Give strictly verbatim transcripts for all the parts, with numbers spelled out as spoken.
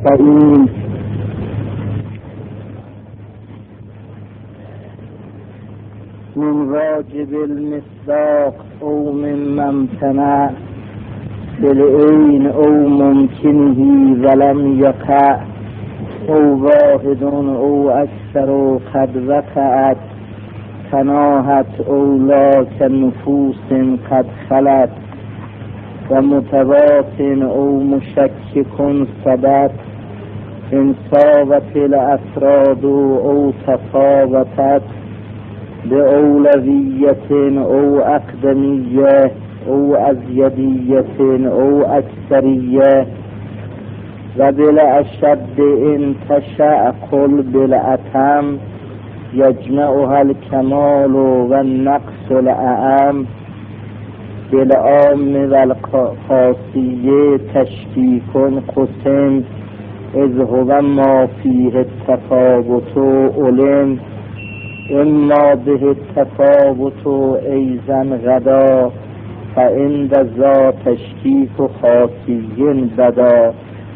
نستعين. من واجب المصداق أو من ممتنع بالعين أو ممكنه ولم يقع أو واحد أو أكثر قد وقعت تناهت أو لا كنفوس قد خلت ومتوات أو مشكك ثبت إن صابت الأفراد أو تفاوتت بأولوية أو أقدمية أو أزيدية أو أكثرية وبالأشد إن تشاء قل بالأتم يجمعها الكمال والنقص الأعم بالعام والخاصية تشكيك قسم إذ هو ما فيه التفاوت علم إما به التفاوت أيضا غدا فعند ذا تشكيك خاصي بدا.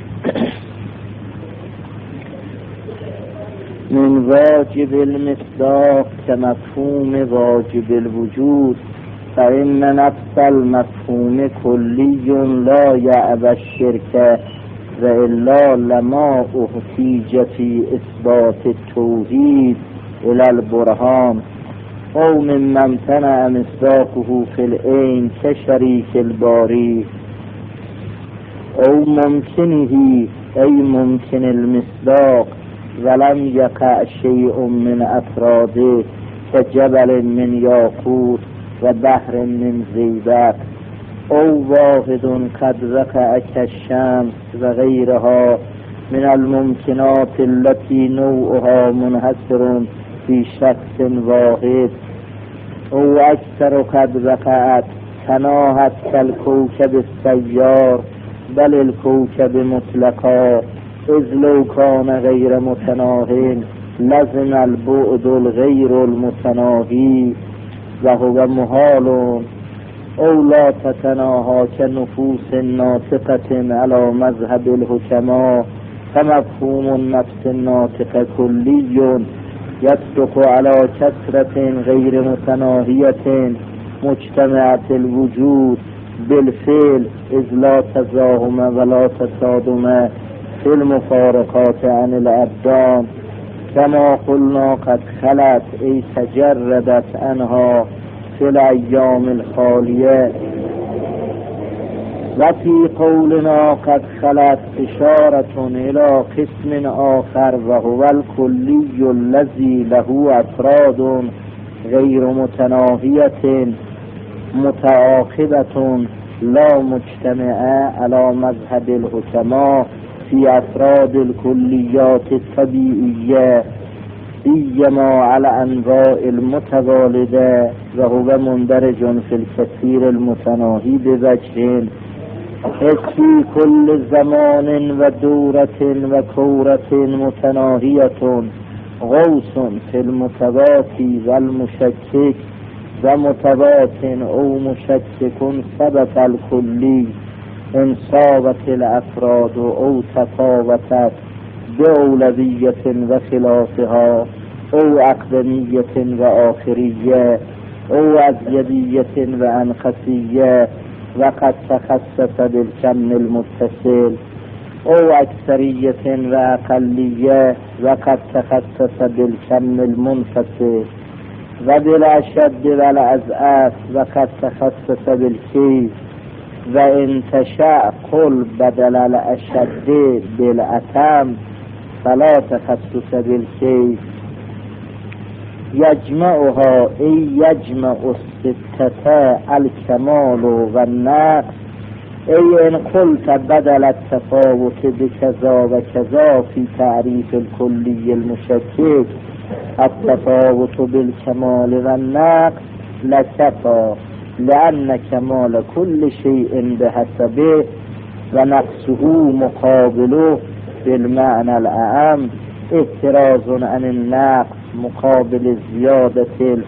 من واجب المصداق كمفهوم واجب الوجود فإن نفس المفهوم كلي لا يأبى الشرك وإلا لما احتيج في إثبات التوحيد إلى البرهان أو ممن امتنع مصداقه في العين كشريك الباري أو ممكنه أي ممكن المصداق ولم يقع شيء من أفراده كجبل من ياقوت وبحر من زيبق أو واحد قد وقع كالشمس وغيرها من الممكنات التي نوعها منحصر في شخص واحد أو أكثر قد وقعت تناهت كالكوكب السيار بل الكوكب مطلقا إذ لو كان غير متناهٍ لزم البعد الغير المتناهي وهو محال أو لا تتناهى كنفوس ناطقة على مذهب الحكماء فمفهوم النفس الناطقة كلي يصدق على كثرة غير متناهية مجتمعة الوجود بالفعل إذ لا تزاهم ولا تصادم في المفارقات عن الأبدان كما قلنا قد خلت أي تجردت عنها في الأيام الخالية. وفي قولنا قد خلت إشارة إلى قسم آخر وهو الكلي الذي له أفراد غير متناهية متعاقبة لا مجتمعة على مذهب الحكماء في أفراد الكليات الطبيعية سيما على أنواع المتوالدة وهو مندرج في الكثير المتناهي بوجه إذ في كل زمان ودورة وكورة متناهية غوص في المتواتي والمشكك ومتوات أو مشكك ثبت الكلي إن صابت الأفراد أو تفاوتت بأولوية وخلافها أو أقدمية وآخرية أو أزيدية وأنقصية وقد تخصص بالكم المتصل أو أكثرية وأقلية وقد تخصص بالكم المنفصل وبالأشد والأضعاف وقد تخصص بالكيف وإن تشاء قل بدل الأشد بالأتم فلا تخصص بالكيف يجمعها أي يجمع الستة الكمال والنقص أي إن قلت بدل التفاوت بكذا وكذا في تعريف الكلي المشكك التفاوت بالكمال والنقص لكفى لأن كمال كل شيء بحسبه ونقصه مقابله بالمعنى الأعم اعتراض عن النقص مقابل الزيادة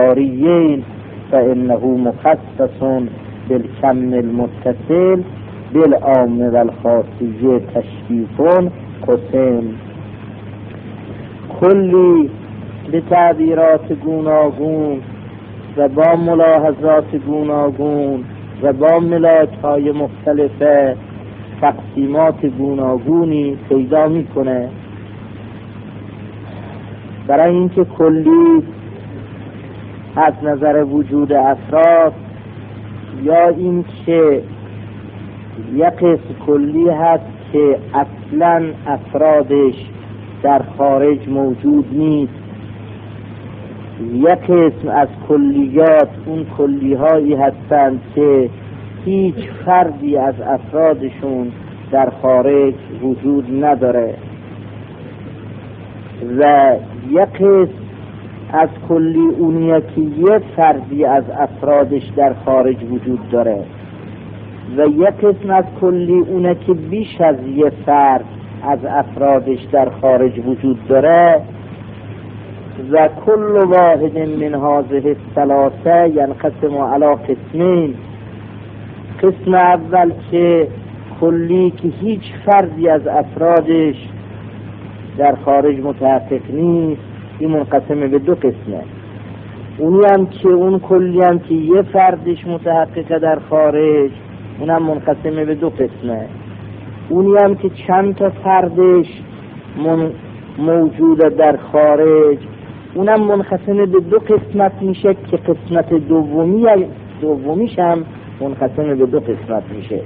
المقداريين فإنه مخصص بالكم المتصل بالعام و الخاصیه تشریفون قسم. کلی به تعبیرات گوناگون و با ملاحظات گوناگون و با ملاک‌های مختلفه تقسیمات گوناگونی پیدا میکنه. برای اینکه کلی از نظر وجود افراد یا این که یک قسم کلی هست که اصلا افرادش در خارج موجود نیست، یک قسم از کلیات اون کلیهایی هستند که هیچ فردی از افرادشون در خارج وجود نداره، و یک قسم از کلی اونیه که یک فردی از افرادش در خارج وجود داره، و یک قسم از کلی اونه که بیش از یک فرد از افرادش در خارج وجود داره. و کل واحد من هذه الثلاثه ینقسم علی قسمین. قسم اول که کلی که هیچ فردی از افرادش در خارج متحقق نیست، این منقسم به دو قسمه. اونی هم که اون کلی هم که یه فردش متحقق در خارج، اونم منقسم به دو قسمه. اونی هم که چند تا فردش موجود در خارج، اونم منقسم به دو قسمت میشه که قسمت دومی دومیش هم منقسم به دو قسمت میشه.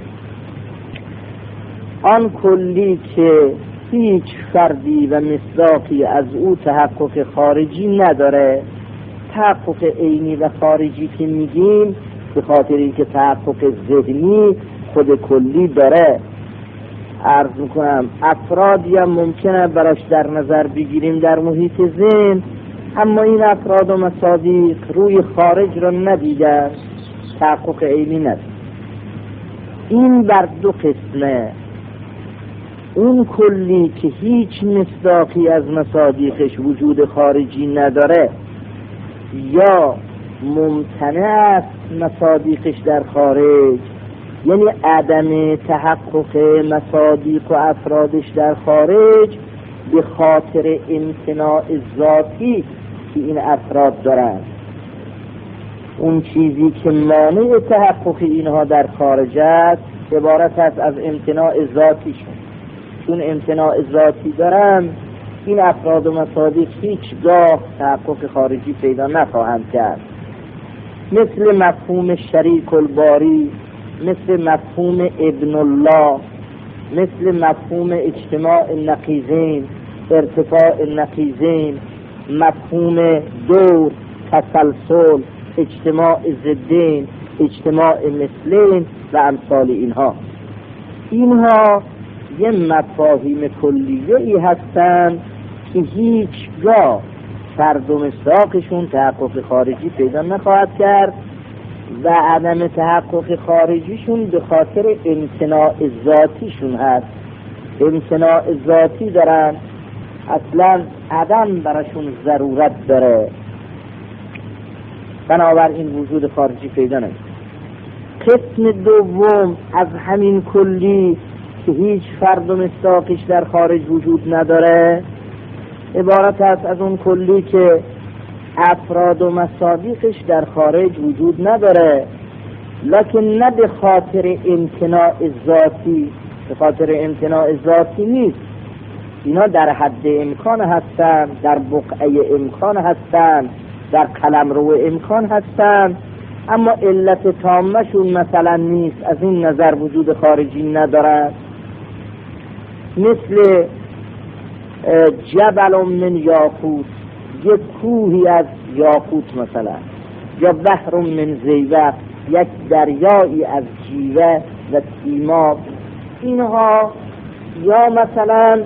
آن کلی که هیچ فردی و مصداقی از او تحقق خارجی نداره، تحقق عینی و خارجی که میگیم به خاطر اینکه تحقق ذهنی خود کلی داره. عرض میکنم افرادی هم ممکنه براش در نظر بگیریم در محیط ذهن، اما این افراد و مصادیق روی خارج را ندیدن، تحقق عینی نداره. این بر دو قسمه. اون کلی که هیچ مصداقی از مصادیقش وجود خارجی نداره یا ممتنع است مصادیقش در خارج، یعنی عدم تحقق مصادیق و افرادش در خارج به خاطر امتناع ذاتی که این افراد دارند. اون چیزی که مانع تحقق اینها در خارج است عبارت است از امتناع ذاتیشون. چون امتناع ذاتی دارن، این افراد و مصادیق هیچگاه تحقق خارجی پیدا نخواهند کرد. مثل مفهوم شریک الباری، مثل مفهوم ابن الله، مثل مفهوم اجتماع النقیضین، ارتفاع النقیضین، مفهوم دور، تسلسل، اجتماع ضدین، اجتماع مثلین و امثال اینها. اینها یه مفاهیم کلیه‌ای هستند که هیچگاه فرد و مصداقشون تحقق خارجی پیدا نخواهد کرد و عدم تحقق خارجیشون به خاطر امتناع ذاتیشون هست. امتناع ذاتی دارن، اصلا عدم براشون ضرورت داره، بنابراین وجود خارجی پیدا نمیشه. قسم دوم از همین کلی که هیچ فرد و مصداقش در خارج وجود نداره عبارت است از اون کلی که افراد و مصادیقش در خارج وجود نداره، لکن نه به خاطر امتناع ذاتی. به خاطر امتناع ذاتی نیست، اینا در حد امکان هستن، در بقعه امکان هستن، در قلمرو امکان هستن، اما علت تامشون مثلا نیست، از این نظر وجود خارجی ندارد. مثل جبل من یاقوت، یک کوهی از یاقوت مثلا، یا بحر من زیوه، یک دریایی از جیوه و سیماب. اینها یا مثلا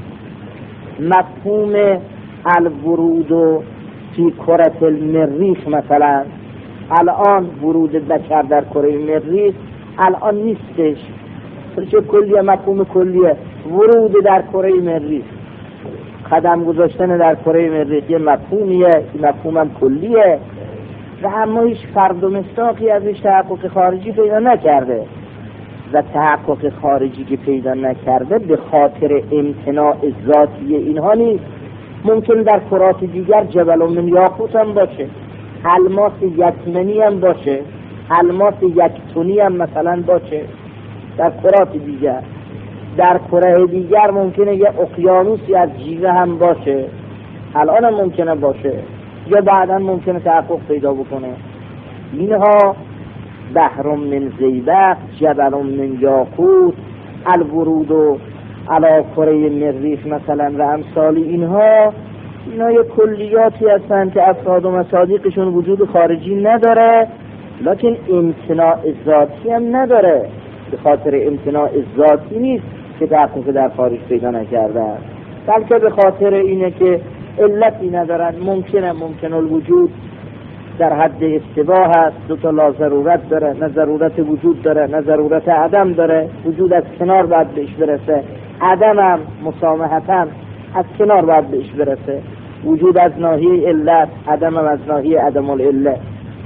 مفهوم الورود فی کره المریخ، مثلا الان ورود بشر در کره مریخ الان نیستش، چه کلیه مفهوم کلیه ورود در کره مریخ، قدم گذاشتن در کره مریخ یه مفهومیه، مفهومم کلیه و اما هیچ فرد و مصداقی ازش تحقق خارجی پیدا نکرده و تحقق خارجی که پیدا نکرده به خاطر امتناع ذاتی اینها نیست. ممکن در کرات دیگر جبل من یاقوت هم باشه، الماس یکمنی هم باشه، الماس یک تونی هم مثلا باشه در کرات دیگر. در کره دیگر ممکنه یه اقیانوسی از جیوه هم باشه، الان هم ممکنه باشه یا بعدا ممکنه تحقق پیدا بکنه. اینها بحر من زیبق، جبل من یاقوت، الورود و علی کره مریخ مثلا و امثال اینها، اینا یه کلیاتی هستند که افراد و مصادیقشون وجود خارجی نداره، لکن امتناع ذاتی هم نداره. به خاطر امتناع ذاتی نیست که تحقق در خارج پیدا نکردن، بلکه به خاطر اینه که علتی ندارن. ممکنه ممکن الوجود در حد اشتباه هست، دو تا لا ضرورت داره، نه ضرورت وجود داره نه ضرورت عدم داره. وجود از کنار باید بهش برسه، عدم هم مسامحتاً از کنار باید بهش برسه. وجود از ناحیه علت، عدم هم از ناحیه عدم العله.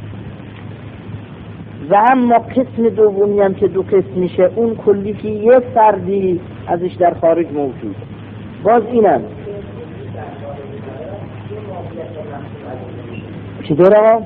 و اما قسم دومی هم که دو قسم میشه، اون کلی که یه فردی ازش در خارج موجود، باز اینم چی داره؟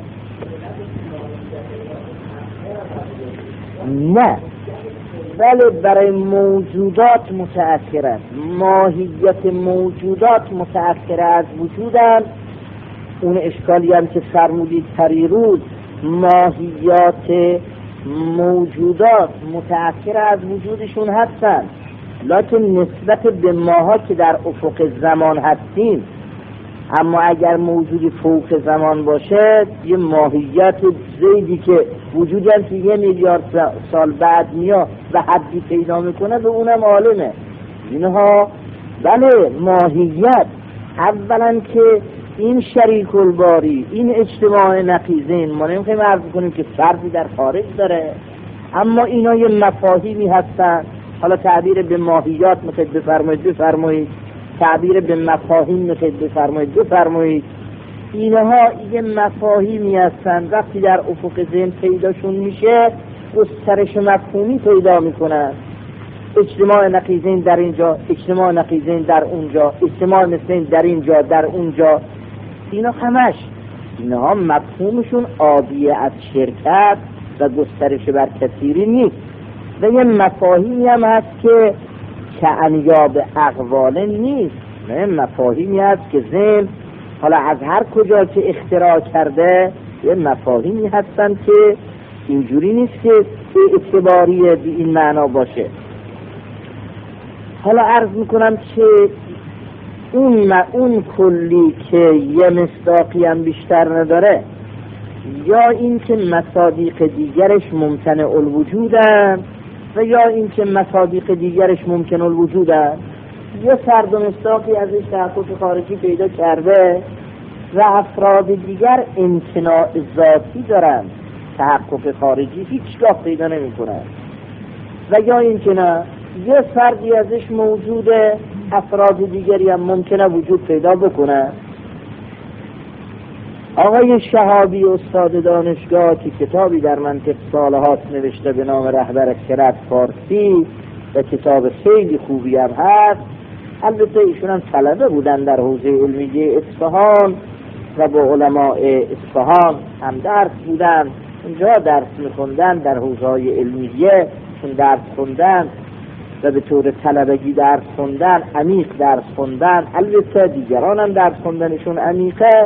نه، ولی برای موجودات متأثر است. ماهیت موجودات متأثر از وجودن. اون اشکالی هم که فرمودید پریروز، ماهیات موجودات متأثر از وجودشون هستن، لکن نسبت به ماها که در افق زمان هستیم. اما اگر موجودی فوق زمان باشه، یه ماهیت زیدی که وجودی هم که یه میلیارد سال بعد میاد و حدی پیدا میکنه، به اونم عالمه. اینها بله ماهیت، اولا که این شریک الباری، این اجتماع نقیضین، ما نمیخوایم عرض کنیم که فردی در خارج داره، اما اینا یه مفاهیمی هستن. حالا تعبیر به ماهیات میخواید بفرمایید بفرمایید، تعبیر به مفاهیم میخواید بفرمایید بفرمایید. اینها یه مفاهیمی هستن، وقتی در افق ذهن پیداشون میشه گسترش مفهومی پیدا میکنن. اجتماع نقیضین در اینجا، اجتماع نقیضین در اونجا، اجتماع مثلین در اینجا در اونجا. اینا همش اینها مفهومشون عادیه از شرکت و گسترش بر کثیری نیست. و یه مفاهیمی هم هست که کعنیاب اقواله نیست، نه، مفاهیمی هست که ذهن حالا از هر کجا که اختراع کرده، یه مفاهیمی هستن که اینجوری نیست که اعتباری به این معنا باشه. حالا عرض میکنم که اون اون کلی که یه مصداقی هم بیشتر نداره، یا این که مصادیق دیگرش ممتنع الوجودن و یا این که مصادیق دیگرش ممکن الوجودن، یه فرد و مصداقی ازش تحقق خارجی پیدا کرده و افراد دیگر امتناع ذاتی دارن، تحقق خارجی هیچگاه پیدا نمی کنن. و یا این که نه، یه فردی ازش موجوده، افراد دیگری هم ممکنه وجود پیدا بکنه. آقای شهابی استاد دانشگاه که کتابی در منطق صالحات نوشته به نام رهبر خرد فارسی و کتاب خیلی خوبی هم هست، البته ایشون هم طلبه بودن در حوزه علمیه اصفهان و با علماء اصفهان هم درس بودن، اونجا درس میخوندن، در حوزه های علمیه چون درس خوندن و به طور طلبگی درس خوندن، عمیق درس خوندن، البته دیگران هم درس خوندنشون عمیقه.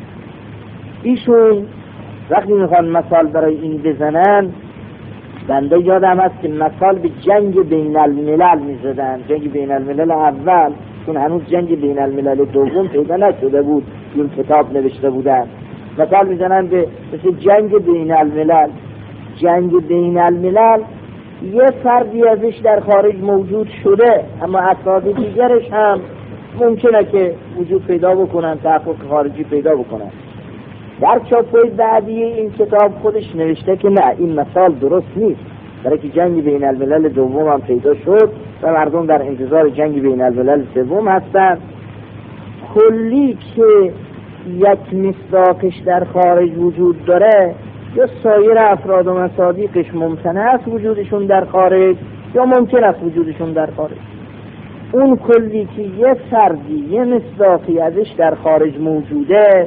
ایشون وقتی میخوان مثال برای این بزنن، بنده یادم هست که مثال به جنگ بین الملل میزدن، جنگ بین الملل اول، چون هنوز جنگ بین الملل دوم پیدا نشده بود، این کتاب نوشته بودن، مثال میزنن به مثل جنگ بین الملل. جنگ بین الملل یه فردی ازش در خارج موجود شده، اما افراد دیگرش هم ممکنه که وجود پیدا بکنن، تحقق خارجی پیدا بکنن. در چاپوی بعدی این کتاب خودش نوشته که نه، این مثال درست نیست، برای که جنگ بین الملل دوم هم پیدا شد و مردم در انتظار جنگ بین الملل سوم هستن. کلی که یک مصداقش در خارج وجود داره، یا سایر افراد و مصادیقش ممکنه است وجودشون در خارج یا ممکن است وجودشون در خارج. اون کلی که یه فردی یه مصداقی ازش در خارج موجوده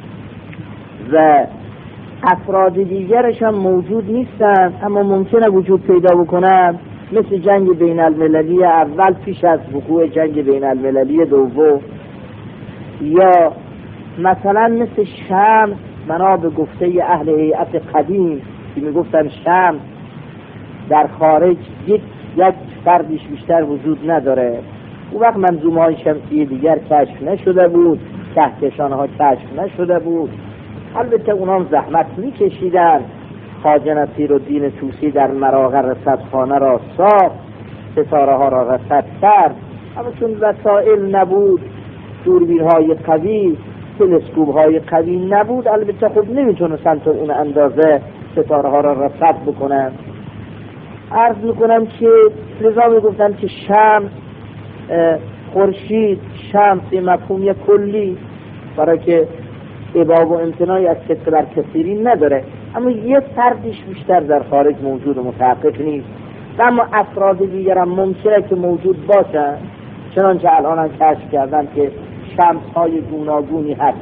و افراد دیگرش هم موجود نیستن اما ممکنه وجود پیدا بکنن، مثل جنگ بین المللی اول پیش از وقوع جنگ بین المللی دوم، یا مثلا مثل شمس بنا به گفته اهل هیئت قدیم که میگفتن شمس در خارج یک یک فردیش بیشتر وجود نداره. اون وقت منظومه های شمسی دیگر کشف نشده بود، کهکشان ها کشف نشده بود. البته اونام زحمت میکشیدن. خواجه نصیرالدین طوسی در مراغ رصدخانه را ساخت، ستاره ها را رصد کرد، اما چون وسایل نبود، دوربین های قوی، تلسکوپ های قوی نبود، البته خب نمیتونستن تا اون اندازه ستاره ها را رصد بکنن. عرض میکنم که لذا میگفتن که شمس خورشید شمس مفهومی کلی، برای که اباب و امتناعی از صدق بر کثیری نداره، اما یه فردیش بیشتر در خارج موجود و متحقق نیست و اما افراد دیگر هم ممکنه که موجود باشن، چنانچه الان هم کشف کردن که شمس های گوناگونی هست.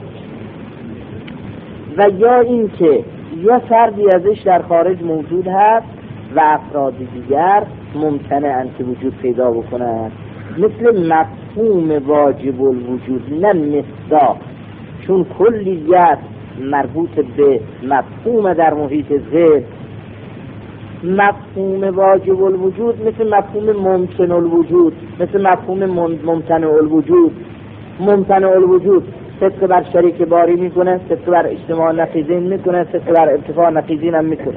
و یا این که یه فردی ازش در خارج موجود هست و افراد دیگر ممکنه انت وجود پیدا بکنن، مثل مفهوم واجب الوجود، نه مصداق، چون کلیت مربوط به مفهوم در محیط ذهن. مفهوم واجب الوجود مثل مفهوم ممکن الوجود، مثل مفهوم ممتنع الوجود. ممتنع الوجود صدق بر شریک باری میکنه، صدق بر اجتماع نقیضین میکنه، صدق بر ارتفاع نقیضین هم میکنه.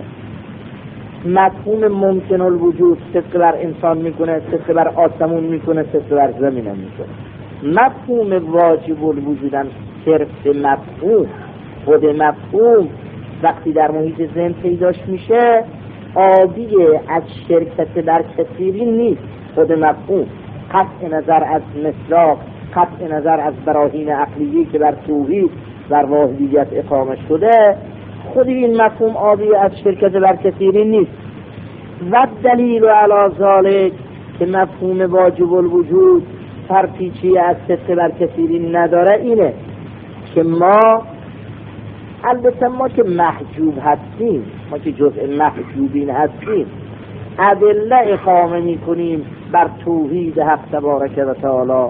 مفهوم ممکن الوجود صدق بر انسان میکنه، صدق بر آسمون میکنه، صدق بر زمین هم میکنه. مفهوم واجب الوجود هم صرف مفهوم، خود مفهوم وقتی در محیط ذهن پیداش میشه عادیه، از شرکت در کثیری نیست. خود مفهوم قطع نظر از مصداق، قطع نظر از براهین عقلیه که بر توحید بر واحدیت اقامه شده، خود این مفهوم عادیه، از شرکت بر کثیری نیست. و دلیل علی ذالک که مفهوم واجب الوجود فرپیچی از صدق بر کثیری نداره اینه که ما، البته ما که محجوب هستیم، ما که جزء محجوبین هستیم، ادله اقامه میکنیم بر توحید حق تبارک و تعالی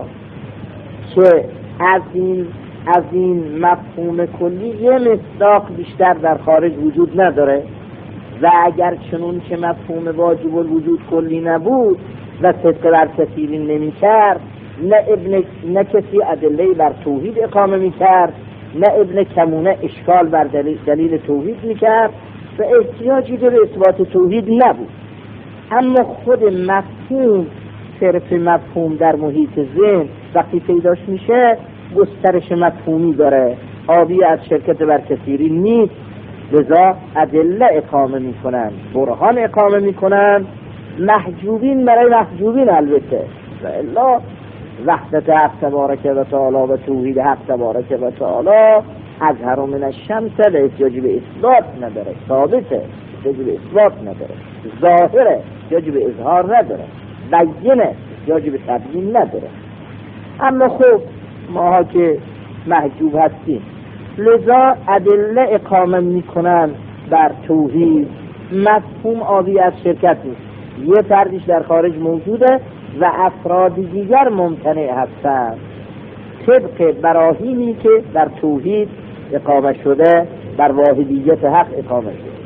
که از این از این مفهوم کلی یه مصداق بیشتر در خارج وجود نداره. و اگر چنون که مفهوم واجب الوجود کلی نبود و صدق بر کثیری نمی کرد، نه ابن نه کسی ادله بر توحید اقامه می کرد، نه ابن کمونه اشکال بر دلیل, دلیل توحید می کرد و احتیاجی به اثبات توحید نبود. اما خود مفهوم، صرف مفهوم در محیط ذهن وقتی پیداش میشه گسترش مفهومی داره، عادی از شرکت بر کثیری نیست. لذا ادله اقامه میکنن، برهان اقامه میکنن، محجوبین برای محجوبین البته، و الا وحدت حق تبارک و تعالی و توحید حق تبارک و تعالی اظهر من الشمس و احتیاجی به اثبات نداره، ثابته، احتیاجی به اثبات نداره، ظاهره، احتیاجی به اظهار نداره، بینه، احتیاجی به تبیین نداره. اما خب ماها که محجوب هستیم، لذا ادله اقامه میکنن بر توحید، مفهوم عادی از شرکت نیست، یه فردیش در خارج موجوده و افراد دیگر ممتنع هستند طبق براهینی که در توحید اقامه شده، در واحدیت حق اقامه شده.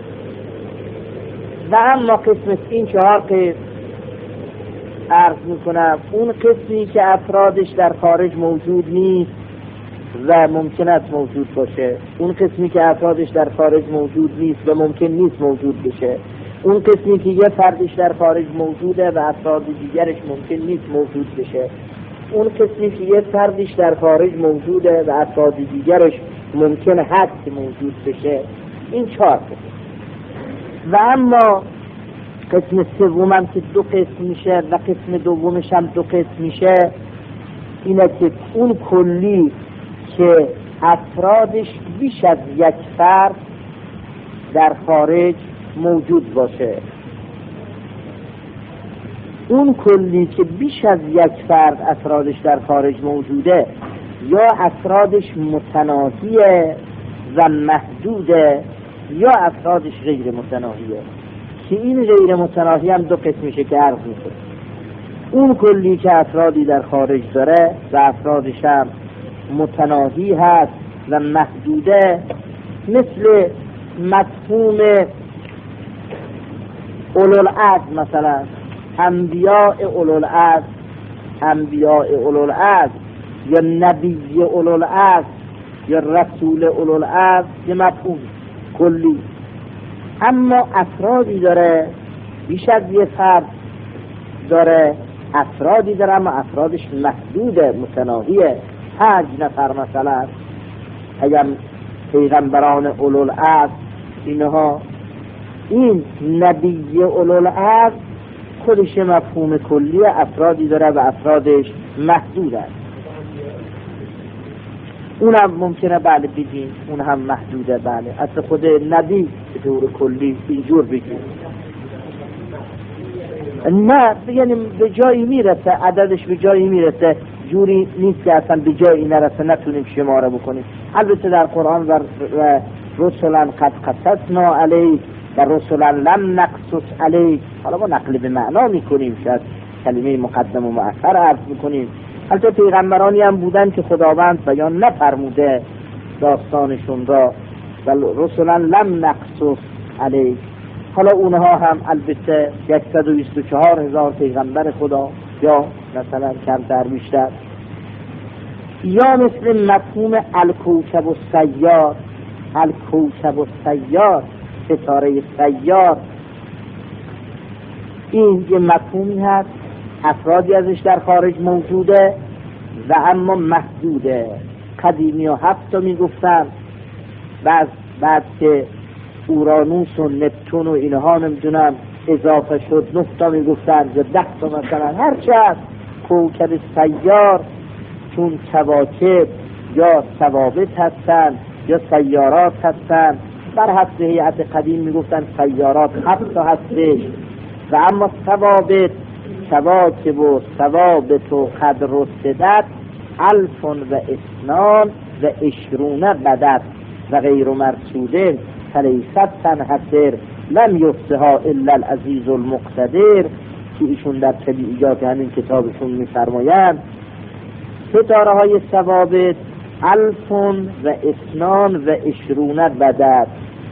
و اما قسم این چهار قسم عرض میکنم، اون قسمی که افرادش در خارج موجود نیست و ممکن است موجود باشه، اون قسمی که افرادش در خارج موجود نیست و ممکن نیست موجود بشه، اون قسمی که یه فردش در خارج موجوده و افراد دیگرش ممکن نیست موجود بشه، اون قسمی که یه فردش در خارج موجوده و افراد دیگرش ممکن هست موجود بشه. این چهار قسم. و اما قسم سوم هم که دو قسم میشه و قسم دومش هم دو قسم میشه، اینه که اون کلی که افرادش بیش از یک فرد در خارج موجود باشه. اون کلی که بیش از یک فرد افرادش در خارج موجوده یا افرادش متناهیه و محدوده یا افرادش غیر متناهیه، که این غیر متناهی هم دو قسمیشه که عرض میشه. اون کلی که افرادی در خارج داره و افرادش هم متناهی هست و محدوده، مثل مفهوم اولوالعزم، مثلا انبیاء اولوالعزم، انبیاء اولوالعزم یا نبی اولوالعزم یا رسول اولوالعزم، یه مفهوم کلی. اما افرادی داره، بیش از یه فرد داره، افرادی داره اما افرادش محدوده، متناهیه. پنج نفر مثلا، اگر پیغمبران اولوالعزم اینها، این نبی اولوالعزم خودش مفهوم کلی، افرادی داره و افرادش محدود است. اون هم ممکنه بله بگیم اون هم محدوده، بله اصلا خود نبی به طور کلی اینجور بگیم، نه یعنی به جایی میرسه، عددش به جایی میرسه، جوری نیست که اصلا به جایی نرسه نتونیم شماره بکنیم. البته در قرآن و رسولا قد قصصنا علیک و رسولا لم نقصص علیک، حالا ما نقل به معنا میکنیم، شاید کلمه مقدم و مؤخر عرض میکنیم. البته پیغمبرانی هم بودن که خداوند بیان نفرموده داستانشون را، و رسولا لم نقصص علیک. حالا اونها هم البته صد و بیست و چهار هزار پیغمبر خدا، یا مثلا کمتر بیشتر. یا مثل مفهوم الکوکب و سیار، الکوکب و سیار، ستاره سیار، این یه مفهومی هست، افرادی ازش در خارج موجوده و اما محدوده. قدیمی ها هفت تا میگفتن، بعد بعد که اورانوس و نپتون و اینها نمیدونم اضافه شد نه تا میگفتن یا ده تا مثلا، هرچند کوکب سیار چون کواکب یا ثوابت هستن یا سیارات هستن، بر حسب هیئت قدیم میگفتن سیارات هفت تا هستش، و اما ثوابت کواکب و ثوابت و قد رصدت الف و اثنان و عشرون بدت و غیر مرصوده فلیست تنحصر لم یفسها الا العزیز المقتدر، که ایشون در طبیعیات همین کتابشون میفرمایند ستاره های ثوابت الف و اثنان و عشرون بدت،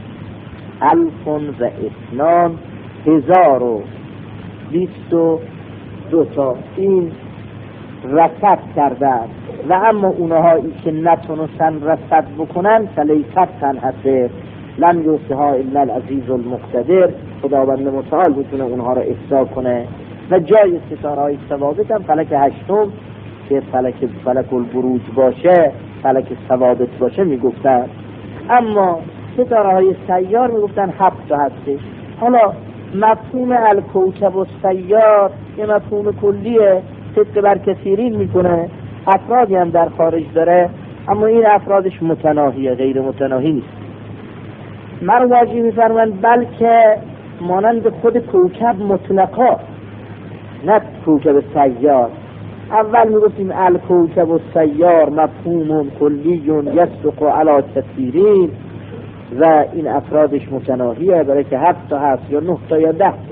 الف و اثنان هزار و بیست و دو تا این رصد کردن، و اما اونهایی که نتونستن رصد بکنن فلیست تنحصر لم یوسها الا العزیز المقتدر، خداوند متعال میتونه اونها رو احصا کنه. و جای ستاره های ثوابت هم فلک هشتم که فلک فلک البروج باشه، فلک ثوابت باشه میگفتن، اما ستاره های سیار میگفتن هفت تا هستش. حالا مفهوم الکوکب و سیار یه مفهوم کلیه، طبق بر کثیرین میکنه، افرادی هم در خارج داره اما این افرادش متناهیه، غیر متناهی نیست. مروجی میفرمند بلکه مانند خود کوکب مطلقا، نه کوکب سیار. اول میگفتیم الکوکب و سیار مفهوم کلی یصدق علی کثیرین، و این افرادش متناهیه، برای که هفت تا هست یا نه تا یا ده تا.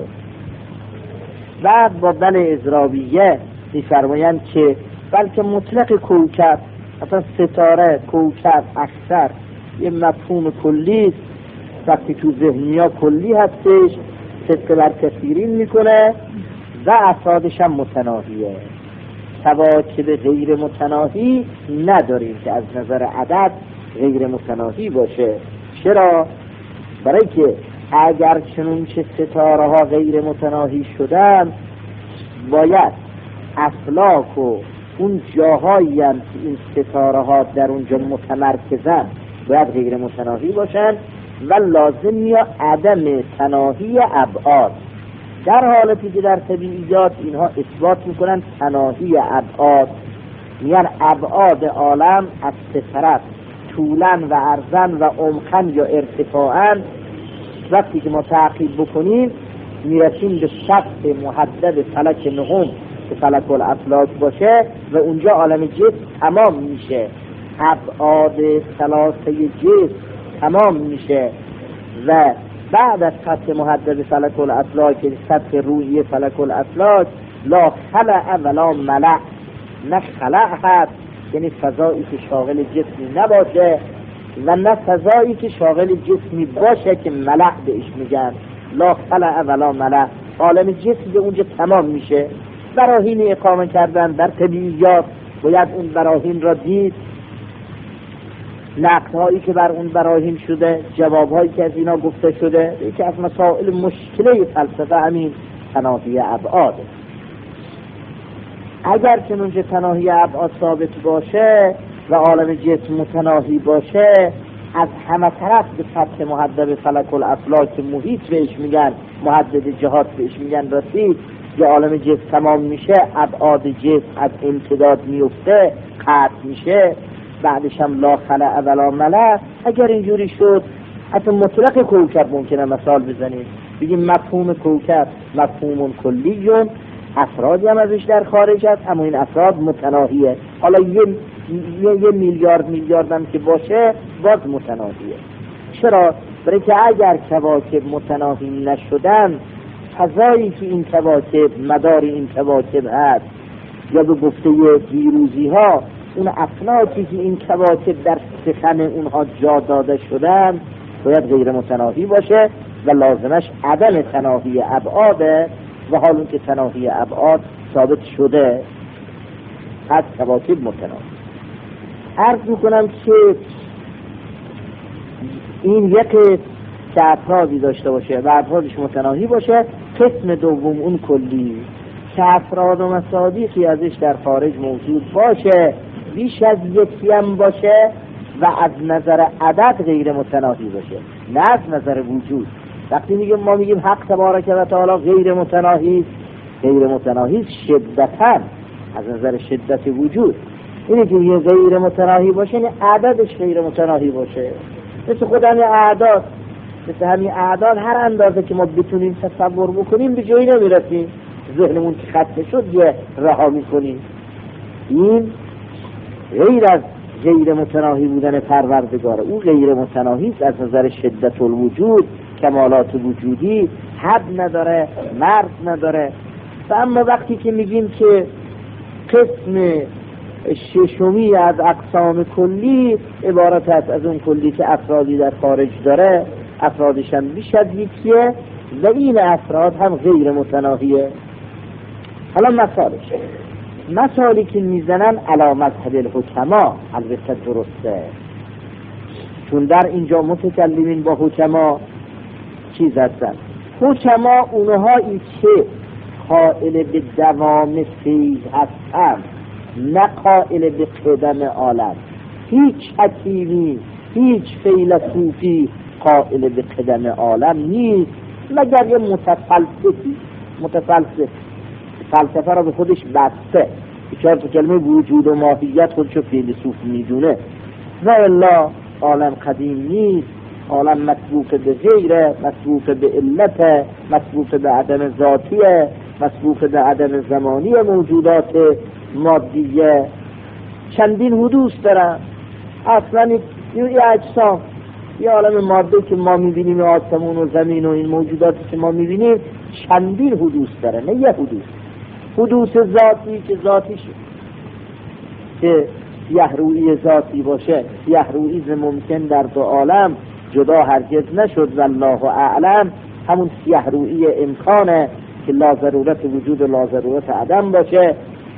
بعد با بن اضرابیه میفرمایند که بلکه مطلق کوکب، اصلا ستاره، کوکب، اکثر یه مفهوم کلی است، وقتی تو ذهنیا کلی هستش طبق بر کثیرین میکنه و افرادش هم متناهیه. کواکب غیر متناهی نداریم که از نظر عدد غیر متناهی باشه. چرا؟ برای که اگر چنون چه ستاره ها غیر متناهی شدن، باید افلاک و اون جاهایی هم که این ستاره ها در اونجا متمرکزن باید غیر متناهی باشن، و لازم یا عدم تناهی ابعاد. در حالتی که در طبیعیات اینها اثبات میکنن تناهی ابعاد، یعنی ابعاد عالم از سه طرف، طولاً و عرضاً و عمقاً یا ارتفاعاً وقتی که ما تعقیب بکنیم میرسیم به سطح محدد فلک نهم که فلک الافلاک باشه و اونجا عالم جسم تمام میشه، ابعاد ثلاثه جسم تمام میشه و بعد از سطح محدد فلک الافلاک سطح روحی فلک الافلاک لا خلع ولا ملع، نه خلع هست یعنی فضایی که شاغل جسمی نباشه و نه فضایی که شاغل جسمی باشه که ملع بهش میگن، لا خلع ولا ملع، عالم جسم به اونجا تمام میشه. براهین اقامه کردن در طبیعیات باید اون براهین را دید، نقدهایی که بر اون براهین شده، جوابهایی که از اینا گفته شده. یکی از مسائل مشکله فلسفه همین تناهی ابعاد. اگر که اونجا تناهی ابعاد ثابت باشه و عالم جسم متناهی باشه، از همه طرف به سطح محدد فلک الافلاک محیط بهش میگن، محدد جهات بهش میگن رسید، یه عالم جسم تمام میشه، ابعاد جسم از امتداد میفته، قطع میشه، بعدش هم لا خلع ولا ملع. اگر اینجوری شد حتی مطلق کوکب ممکنه مثال بزنیم، بگیم مفهوم کوکب مفهوم کلیون، افرادی هم ازش در خارج هست اما این افراد متناهیه. حالا یه, یه, یه میلیارد میلیارد هم که باشه باز متناهیه. چرا؟ برای که اگر کواکب متناهی نشدن، فضایی که این کواکب مدار این کواکب هست یا به گفته دیروزی ها اون افلاکی که این کواکب در سخن اونها جا داده شدن باید غیر متناهی باشه و لازمش عدم تناهی ابعاده و حال اون که تناهی ابعاد ثابت شده از کواکب متناهی. عرض میکنم که این یک که افرادی داشته باشه و افرادش متناهی باشه. قسم دوم اون کلی که افراد و مصادیقی ازش در خارج موجود باشه، بیش از یکی هم باشه و از نظر عدد غیر متناهی باشه، نه از نظر وجود. وقتی میگیم ما میگیم حق تبارک و تعالی غیر متناهی، غیر متناهی شدتاً از نظر شدت وجود. اینه که یه غیر متناهی باشه یعنی عددش غیر متناهی باشه. مثل خود همین اعداد، مثل همین اعداد هر اندازه که ما بتونیم تصور بکنیم به جایی نمیرسیم، ذهنمون که خطه شد یه رها میکنیم. این غیر از غیر متناهی بودن پروردگاره، او غیر متناهی است از نظر شدت الوجود، کمالات وجودی حد نداره، مرز نداره. و اما وقتی که میگیم که قسم ششمی از اقسام کلی عبارت است از اون کلی که افرادی در خارج داره، افرادش هم بیش از یکیه و این افراد هم غیر متناهیه. حالا مثالش مثالی که میزنن علی مذهب الحکما، البته درسته، چون در اینجا متکلمین با حکما چیز هستن. حکما اونهایی که قائل به دوام فیض هستن، نه قائل به قدم عالم. هیچ حکیمی، هیچ فیلسوفی قائل به قدم عالم نیست مگر یه متفلسفی. متفلسف فلسفه را به خودش بسته، چهار تا کلمه وجود و ماهیت خودشو فیلسوف میدونه، و الا عالم قدیم نیست، عالم مسبوق به غیره، مسبوق به علت، مسبوق به عدم ذاتیه، مسبوق به عدم زمانی موجودات مادیه. چندین حدوث دارن. اصلا این اجسام، یه عالم ماده که ما میبینیم، آسمون و زمین و این موجوداتی که ما میبینیم چندین حدوث داره، نه یه حدوث. حدوث ذاتی که ذاتیش که سیه روئی ذاتی باشه، سیه روئی ممکن در دو عالم جدا هرگز نشد والله اعلم، همون سیه روئی امکانه که لا ضرورت وجود و لا ضرورت عدم باشه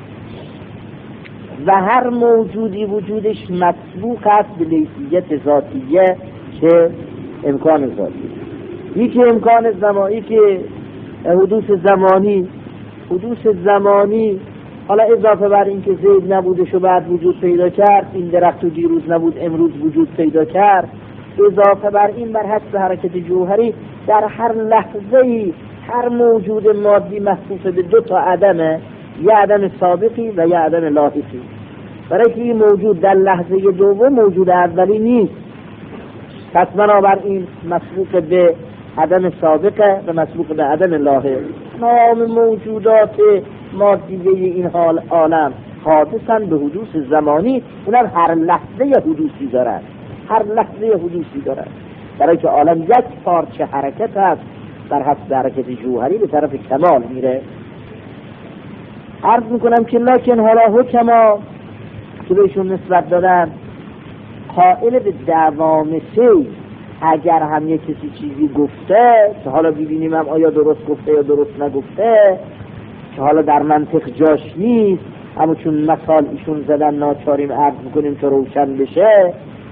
و هر موجودی وجودش مسبوق است به لیسیت ذاتیه که امکان ذاتی، یکی امکان زمانی که حدوث زمانی حدوث زمانی حالا اضافه بر این که زید نبودش و بعد وجود پیدا کرد، این درخت و دیروز نبود امروز وجود پیدا کرد، اضافه بر این بر حسب حرکت جوهری در هر لحظه‌ای هر موجود مادی محفوظ به دو تا عدمه، یه عدم سابقی و یه عدم لاحقی. برای که این موجود در لحظه دوم موجود اولی نیست، پس بنابراین مسبوق به عدم سابقه و مسبوق به عدم لاحق. تمام موجودات مادیه این حال عالم حادثن به حدوث زمانی، اونم هر لحظه حدوثی دارن، هر لحظه حدوثی دارن، برای که عالم یک پارچه حرکت هست، در حد حرکت جوهری به طرف کمال میره. عرض میکنم که لکن حالا حکما که بهشون نسبت دادن قائل به دوام سیر، اگر هم یک کسی چیزی گفته که حالا ببینیم هم آیا درست گفته یا درست نگفته، که حالا در منطق جاش نیست، اما چون مثال ایشون زدن ناچاریم عرض میکنیم که روشن بشه،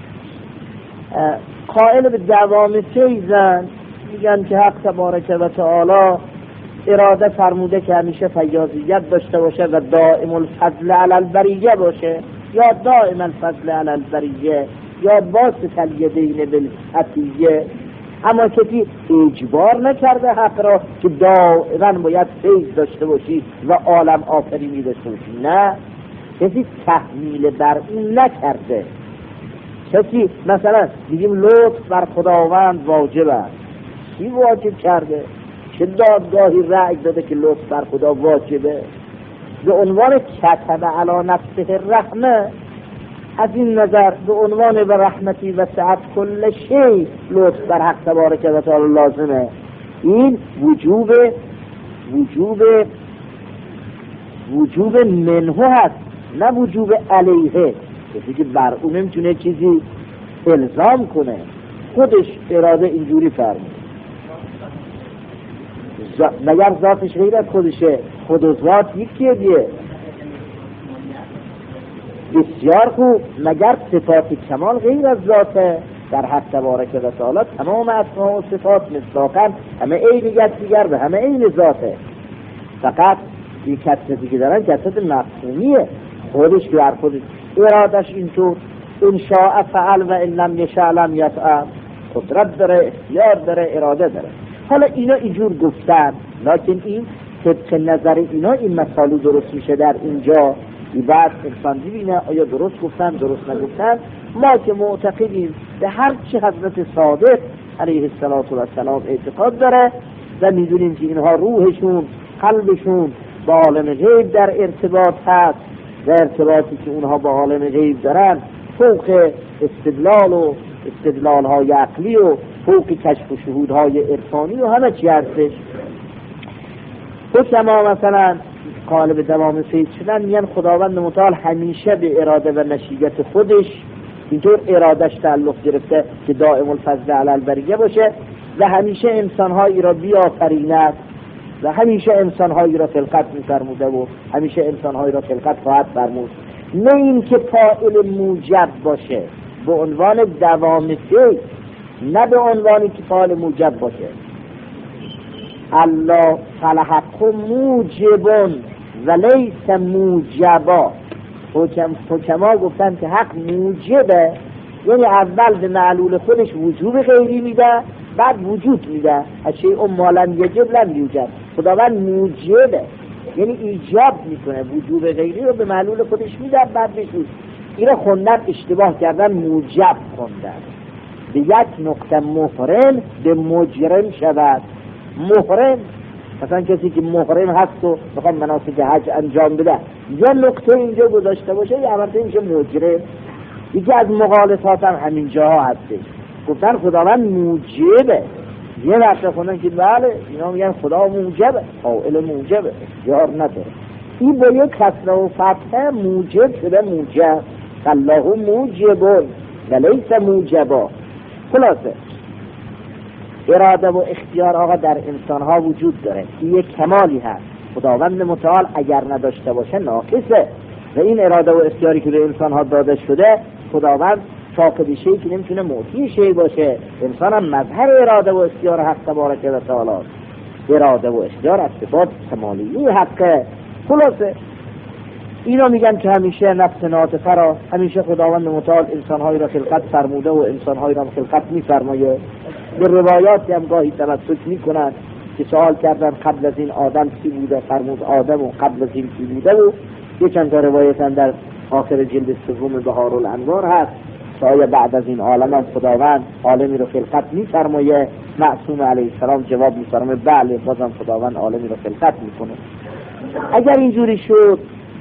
قائل به دوام سیزن، میگن که حق تبارک و تعالی اراده فرموده که همیشه فیاضیت داشته باشه و دائم الفضل علی البریه باشه، یا دائم الفضل علی البریه یا باسط الیدین بالعطیه، اما کسی اجبار نکرده حق را که دائما باید فیض داشته باشی و عالم آفرینی داشته باشی، نه، کسی تحمیل بر این نکرده. کسی مثلا بگیم لطف بر خداوند واجب است، کی واجب کرده؟ چه دادگاهی رأی داده که لطف بر خدا واجبه؟ به عنوان کتب علی نفسه الرحمه، از این نظر به عنوان به رحمتی و سعت کل شی لطف بر حق تبارک و تعالی لازمه. این وجوب وجوب وجوب منه هست، نه وجوب علیه. کسی که بر اون نمیتونه چیزی الزام کنه، خودش اراده اینجوری فرمود. مگر ذاتش غیر از خودشه؟ خود و ذات یکیه دیگه. بسیار خوب، مگر صفات کمال غیر از ذاته؟ در حق تبارک و تعالی تمام اسما و صفات مصداقاً همه عینیت دیگر به همه عین ذاته، فقط این کسرتی که دارن کسرت مفهومیه، خودش که بر خودش ارادش اینطور ان شاء فعل و ان لم یشاء لم یفعل، قدرت داره، اختیار داره، اراده داره. حالا اینا اینجور گفتن، لکن این طبق نظر اینا این مثالو درست میشه در اینجا. بعد انسان ببینه آیا درست گفتن درست نگفتن. ما که معتقدیم به هر چی حضرت صادق علیه السلام اعتقاد داره و میدونیم که اینها روحشون قلبشون با عالم غیب در ارتباط هست و ارتباطی که اونها با عالم غیب دارن فوق استدلال و استدلال های عقلی و فوق کشف و شهود های عرفانی و همه چی هستش. حکما مثلا قائل به دوام سید شدن میگن خداوند متعال همیشه به اراده و نشیت خودش اینطور ارادش تعلق گرفته که دائم الفضل علی البریه باشه و همیشه انسانهایی را بیافریند و همیشه انسانهایی را خلقت می‌فرموده و همیشه انسانهایی را خلقت خواهد فرمود، نه این که فاعل موجب باشه به عنوان دوام سید، نه به عنوانی که فاعل موجب باشه. الله فالحق موجبون و لیس موجبا. حکم حکما گفتن که حق موجبه، یعنی اول به معلول خودش وجوب غیری میده، بعد وجود میده. اشیء ما لم یجب لم یوجد. خداوند موجبه، یعنی ایجاب میکنه، وجوب غیری رو به معلول خودش میده، بعد وجود. اینا خوندن اشتباه کردن، موجب خوندن. به یک نقطه محرم به مجرم شود. محرم مثلا کسی که محرم هست و بخواد مناسک حج انجام بده، یه نقطه اینجا گذاشته باشه یه عمرته میشه مجرم. یکی از مغالطات هم همین جاها هستش. گفتن خداوند موجبه، یه وقت خوندن که بله اینا میگن خدا موجبه، فاعل موجبه، یار نداره. این با یک کسره و فتحه موجب شده موجب. الله موجبون و لیس موجبا. خلاصه اراده و اختیار آقا در انسان ها وجود داره، این یک کمالی هست. خداوند متعال اگر نداشته باشه ناقصه و این اراده و اختیاری که به انسان ها داده شده، خداوند فاقد شیء که نمیتونه معطی شیء باشه. انسان هم مظهر اراده و اختیار حق تبارک و تعالی. اراده و اختیار از صفات کمالی حقه. خلاصه اینا میگن که همیشه نفس ناطقه را، همیشه خداوند متعال انسانهایی را خلقت فرموده و انسانهایی را خلقت میفرمایه. به روایاتی هم گاهی تمسک میکنن که سوال کردن قبل از این آدم کی بوده، فرمود آدم، و قبل از این کی بوده. و یه چند تا روایت هم در آخر جلد سوم بهارالانوار هست که آیا بعد از این عالم هم خداوند عالمی رو خلقت می‌فرماید؟ معصوم علیه السلام جواب می‌فرماید بله، بازم خداوند عالمی رو خلقت می‌کنه. اگر اینجوری شد،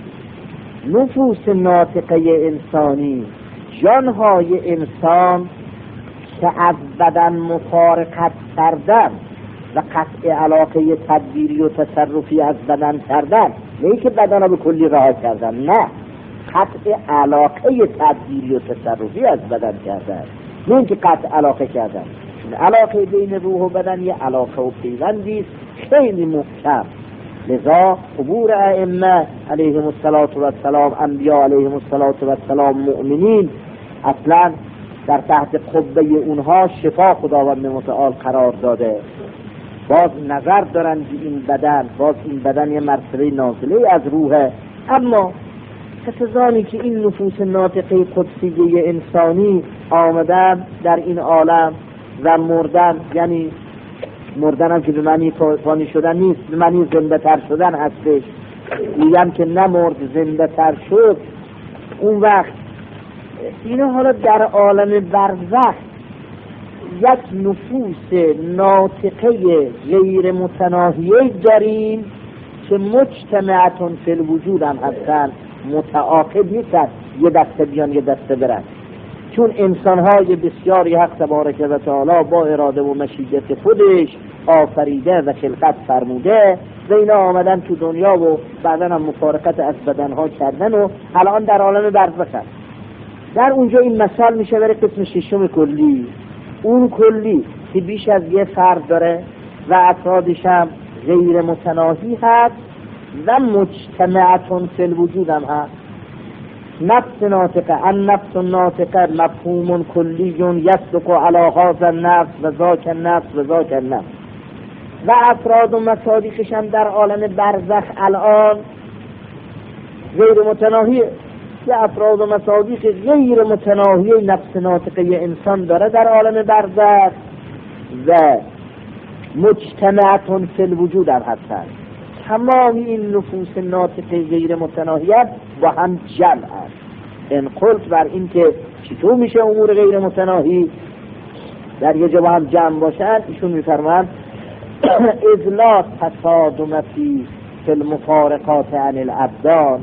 نفوس ناطقه انسانی، جانهای انسان که از بدن مفارقت کردن و قطع علاقه تدبیری و تصرفی از بدن کردن، نه که بدن رو به کلی رها کردن، نه، قطع علاقه تدبیری و تصرفی از بدن کردن، نه اینکه قطع علاقه کردن. علاقه بین روح و بدن یه علاقه و پیوندی است خیلی محکم. لذا قبور ائمه علیهم السلام، انبیا علیهم السلام، مؤمنین، اصلا در تحت قبه اونها شفا خداوند متعال قرار داده. باز نظر دارن که این بدن، باز این بدن یه مرتبه نازله از روحه، اما کسانی که این نفوس ناطقه قدسیه انسانی آمدن در این عالم و مردن، یعنی مردن هم که به معنی فانی شدن نیست، به معنی زنده تر شدن هستش، میگم که نمرد زنده تر شد، اون وقت اینا حالا در عالم برزخ یک نفوس ناطقه غیر متناهیه داریم که مجتمعتون فی الوجود هم هستن، متعاقب نیستن، یه دسته بیان یه دسته برن، چون انسانهای بسیاری حق تبارک و تعالی با اراده و مشیت خودش آفریده و خلقت فرموده و اینا آمدن تو دنیا و بعدن هم مفارقت از بدنها کردن و الان در عالم برزخ هست. در اونجا این مثال میشه برای قسم ششم کلی، اون کلی که بیش از یه فرد داره و افرادش هم غیر متناهی هست و مجتمعتون فی الوجود هم هست. نفس ناطقه، النفس ناطقه مفهوم کلی یصدق علی هذا النفس و ذاک النفس و ذاک النفس، و افراد و مصادیقش هم در عالم برزخ الان غیر متناهیه، که افراد و مصادیق غیر متناهی نفس ناطقه انسان داره در عالم برزخ و مجتمعتون فی الوجود هم هستند. تمام این نفوس ناطقه غیر متناهیت با هم جمع است. این قلت بر این که چطور میشه امور غیر متناهی در یه جا با هم جمع باشن، ایشون میفرمایند اذ لا تصادم فی فی المفارقات عن الابدان.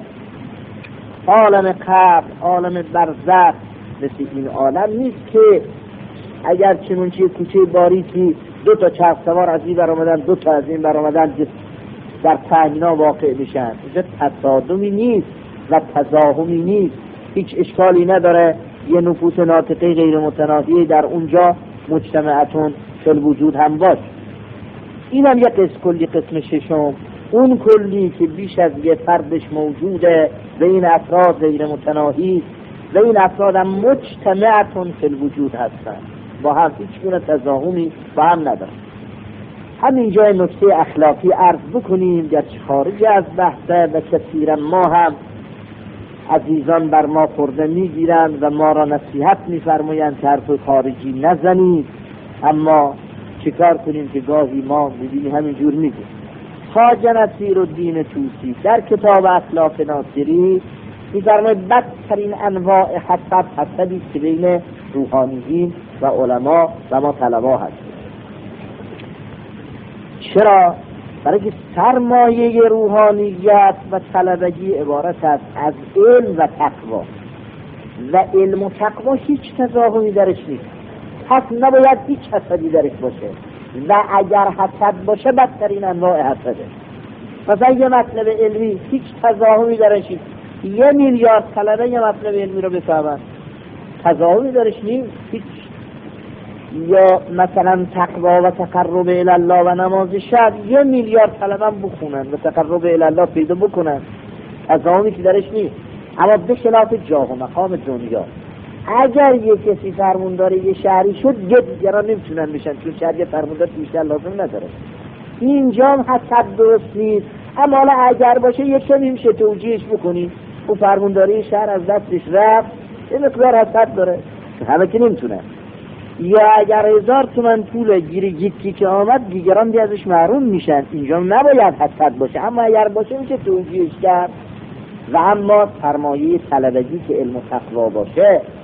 عالم قبر، عالم برزخ مثل این عالم نیست که اگر چنونچه کوچه باریکی دو تا چرخ سوار از این بر آمدن، دو تا از این بر آمدن در پهنا واقع میشن. اینجا تصادمی نیست و تزاحمی نیست، هیچ اشکالی نداره یه نفوس ناطقه غیر متناهی در اونجا مجتمعتون فی الوجود هم باش. این هم یه قسم کلی. قسم ششم اون کلی که بیش از یه فردش موجوده و این افراد غیر متناهی و این افراد هم مجتمعتون فی الوجود هستن، با هم هیچ گونه تزاحمی با هم ندارن. همینجا نکته اخلاقی عرض بکنیم، گرچه خارج از بحثه و کثیرا ما هم عزیزان بر ما خورده میگیرند و ما را نصیحت میفرمایند که حرف خارجی نزنید، اما چیکار کنیم که گاهی ما میبینی همینجور میگه. خواجه نصیرالدین طوسی در کتاب اخلاق ناصری میفرماید بدترین انواع حسد حسدی که بین روحانیین و علما و ما طلبا هست. چرا؟ برای که سرمایه روحانیت و طلبگی عبارت است از علم و تقوا و علم و تقوا هیچ تضاهمی درش نیست، پس نباید هیچ حسدی درش باشه و اگر حسد باشه بدترین انواع حسده. مثلا یه مطلب علمی هیچ تضاهمی درش نیست، یه میلیارد طلبه یه مطلب علمی رو بفهمن، تضاهمی درش نیست هیچ. یا مثلا تقوا و تقرب الی الله و نماز شب یه میلیارد طلبه بخونن و تقرب الی الله پیدا بکنن، تضاهمی که درش نیست. اما به خلاف جاه و مقام دنیا، اگر یه کسی فرماندار یه شهری شد دیگران نمیتونن بشن، چون شهر یه فرماندار بیشتر لازم نداره. اینجا هم حسد درست نیست، اما حالا اگر باشه یه چه میشه توجیهش بکنی، اون فرمانداری شهر از دستش رفت، یه مقدار حسد داره، همه که نمیتونن. یا اگر هزار تومن پول گیری یکی که آمد دیگران دی ازش محروم میشن، اینجا نباید حسد باشه، اما اگر باشه میشه توجیهش کرد. و اما سرمایه طلبگی که علم و تقوا باشه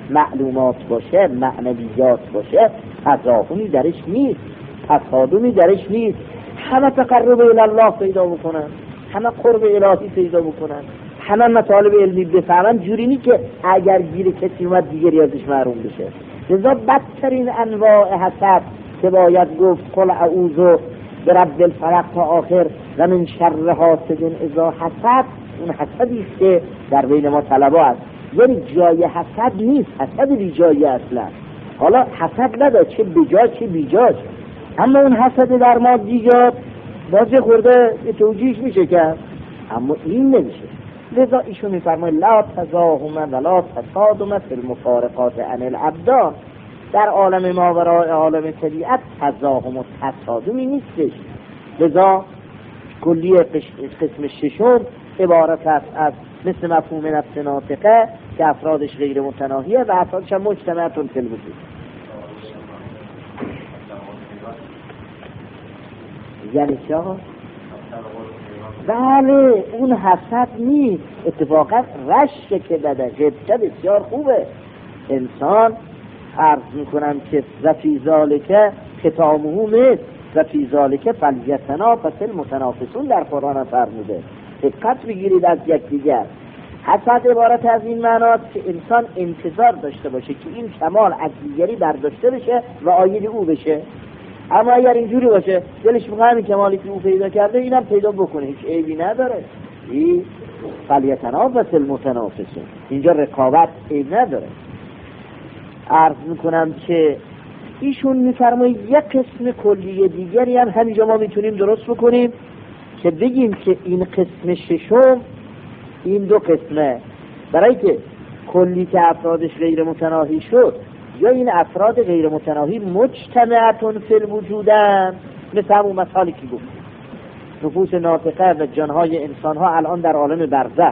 معلومات باشه، معنویات باشه، تضاهمی درش نیست، تصادمی درش نیست. همه تقرب الی الله پیدا بکنن، همه قرب الهی پیدا بکنن، همه مطالب علمی بفهمن، جوری نیست که اگر گیر کسی اومد دیگری ازش محروم بشه. لذا بدترین انواع حسد که باید گفت قل اعوذ برب الفلق تا آخر و من شر حاسد اذا حسد، اون حسدی است که در بین ما طلبا است، یعنی جای حسد نیست، حسد بی جایی اصلا. حالا حسد نداره چه بجا چه بیجاش، اما اون حسد در ما دیگر باز خورده توجیهش میشه کرد، اما این نمیشه. لذا ایشون میفرماید لا تزاهم ولا تصادم فی المفارقات عن الابدان، در عالم ماورای عالم طبیعت تزاهم و تصادمی نیستش. لذا کلی قسم ششم عبارت است از مثل مفهوم نفس ناطقه که افرادش غیر متناهیه و افرادش هم مجتمعتون فی الوجود. یعنی چه آقا؟ بله اون حسد نیست، اتفاقا رشک که بده غبطه بسیار خوبه. انسان عرض میکنم که فی ذالک ختامه مثل و فی ذالک فلیتنافس المتنافسون در قرآن فرموده. دقت بگیرید از یکدیگر. حسد عبارت از این معناست که انسان انتظار داشته باشه که این کمال از دیگری برداشته بشه و عاید او بشه. اما اگر اینجوری باشه دلش میخواد این کمالی که او پیدا کرده اینم پیدا بکنه، هیچ عیبی نداره. این فلیتنافس المتنافسون، اینجا رقابت عیب نداره. عرض میکنم که ایشون میفرماید یک قسم کلی دیگری هم همینجا ما میتونیم درست بکنیم که بگیم که این قسم ششم، این دو قسمه، برای که کلی که افرادش غیر متناهی شد یا این افراد غیر متناهی مجتمعتون فی الوجودن، مثل همون مثالی که گفت نفوس ناطقه و جانهای انسانها الان در عالم برزخ،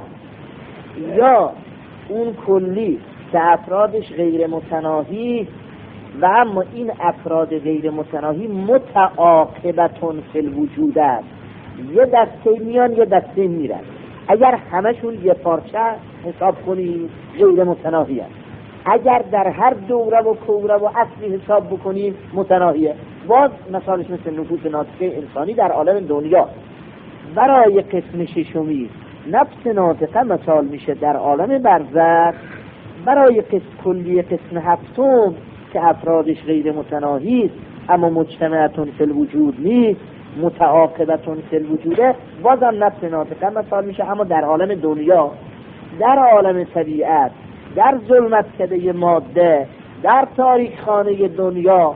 یا اون کلی که افرادش غیر متناهی و اما این افراد غیر متناهی متعاقبتون فی الوجود است، یه دسته میان یه دسته میرن. اگر همشون یه پارچه حساب کنیم غیر متناهی است، اگر در هر دوره و کوره و اصلی حساب بکنیم متناهیه. باز مثالش مثل نفوس ناطقه انسانی در عالم دنیا. برای قسم ششمی نفس ناطقه مثال میشه در عالم برزخ. برای قسم کلی قسم هفتم که افرادش غیر متناهی است اما مجتمعتون فی الوجود نیست، متعاقبتون فی الوجوده، بازم نفس ناطقه مثال میشه اما در عالم دنیا، در عالم طبیعت، در ظلمت کده ماده، در تاریخ خانه دنیا.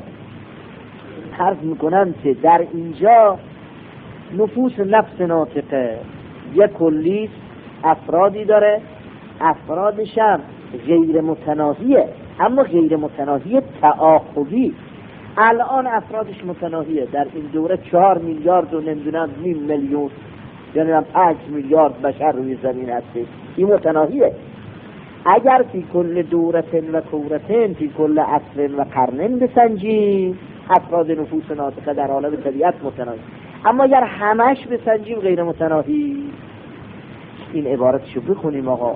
عرض میکنم که در اینجا نفوس نفس ناطقه یک کلی افرادی داره، افرادش هم غیر متناهیه اما غیر متناهی تعاقبی. الان افرادش متناهیه، در این دوره چهار میلیارد و نمیدونم نیم میلیون یعنی هم پنج میلیارد بشر روی زمین هستی، این متناهیه. اگر فی کل دورتن و کورتن فی کل عصر و قرنن بسنجیم افراد نفوس ناطقه در عالم طبیعت متناهی، اما اگر همش بسنجیم غیر متناهی. این عبارتشو بخونیم آقا.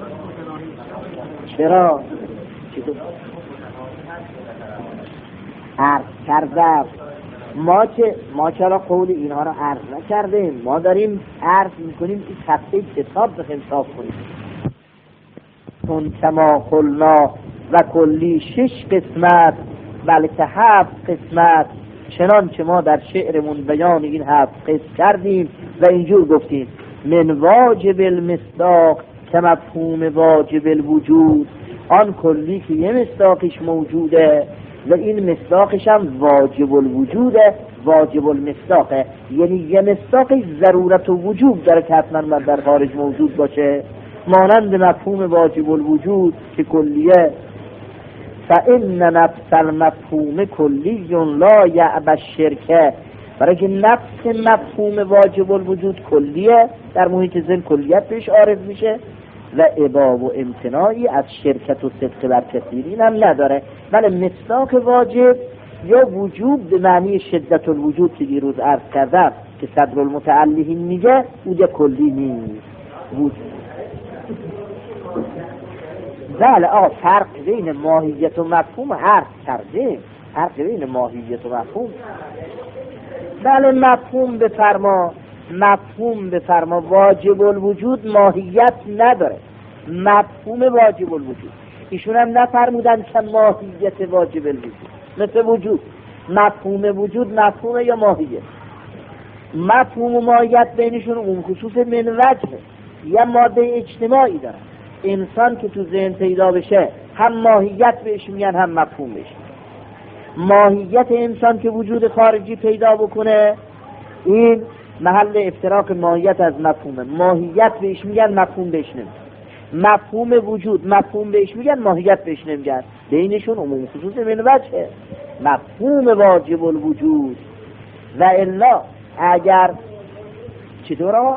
چرا؟ چطور؟ عرض کردم ما که ما چرا قول اینها را عرض نکردیم، ما داریم عرض میکنیم این تفصیل کتاب بخیم صاف کنیم. چون کما قلنا و کلی شش قسمت بلکه هفت قسمت، چنان که ما در شعرمون بیان این هفت قسم کردیم و اینجور گفتیم من واجب المصداق که مفهوم واجب الوجود، آن کلی که یه مصداقش موجوده و این مصداقش هم واجب الوجوده، واجب المصداقه، یعنی یه مصداقش ضرورت و وجوب داره که حتما در خارج موجود باشه، مانند مفهوم واجب الوجود که کلیه. فإن نفس المفهوم کلی لا یعب الشرکه، برای که نفس مفهوم واجب الوجود کلیه، در محیط ذهن کلیت بهش عارض میشه و ابا و امتناعی از شرکت و صدق بر کثیرین هم نداره. بله مصداق واجب یا وجوب به معنی شدت الوجود که دیروز عرض کردم که صدر المتعلهین میگه او کلی نیست. بله آقا فرق بین ماهیت و مفهوم عرض کرده، فرق بین ماهیت و مفهوم. بله مفهوم بفرما، مفهوم بفرما واجب الوجود ماهیت نداره، مفهوم واجب الوجود. ایشون هم نفرمودن که ماهیت واجب الوجود مثل وجود، مفهوم وجود مفهوم یا ماهیت. مفهوم و ماهیت بینشون اون خصوص من وجهه، یا ماده اجتماعی داره. انسان که تو ذهن پیدا بشه هم ماهیت بهش میگن هم مفهوم بهش. ماهیت انسان که وجود خارجی پیدا بکنه این محل افتراق ماهیت از مفهومه. ماهیت بهش میگن مفهوم بهش نمیگن. مفهوم وجود مفهوم بهش میگن ماهیت بهش نمیگن. بینشون عموم خصوص من وجهه. مفهوم واجب الوجود و الا اگر چطور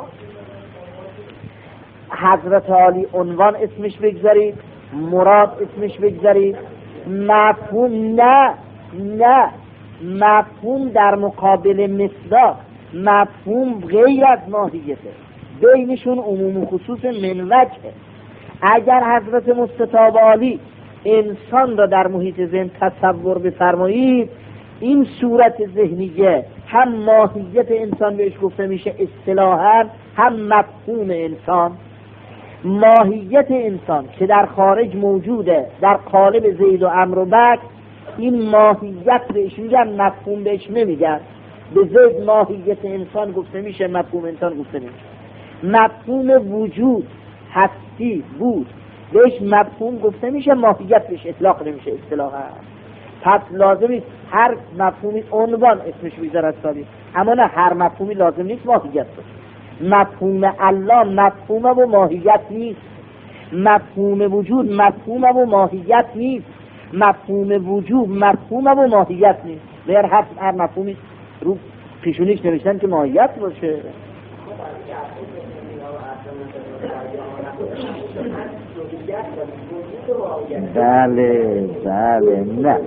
حضرت عالی عنوان اسمش بگذارید، مراد اسمش بگذارید، مفهوم نه نه مفهوم در مقابل مصداق، مفهوم غیر از ماهیته. بینشون عموم خصوص من وجهه. اگر حضرت مستطاب عالی انسان را در محیط ذهن تصور بفرمایید، این صورت ذهنیه هم ماهیت انسان بهش گفته میشه اصطلاحاً، هم مفهوم انسان. ماهیت انسان که در خارج موجوده در قالب زید و عمرو و بکر، این ماهیت بهش میگن مفهوم بهش نمیگن. به زید ماهیت انسان گفته میشه، مفهوم انسان گفته میشه. مفهوم وجود هستی بود بهش مفهوم گفته میشه، ماهیت بهش اطلاق نمیشه اصطلاحاً. پس لازمی هر مفهومی عنوان اسمش بیذارد سالی، اما نه هر مفهومی لازم نیست ماهیت باشه. مفهوم الله مفهوم و ماهیت نیست، مفهوم وجود مفهوم و ماهیت نیست، مفهوم وجود مفهوم و ماهیت نیست. غیر هر هر مفهومی رو پیشونیش نوشتن که ماهیت باشه. بله بله نه.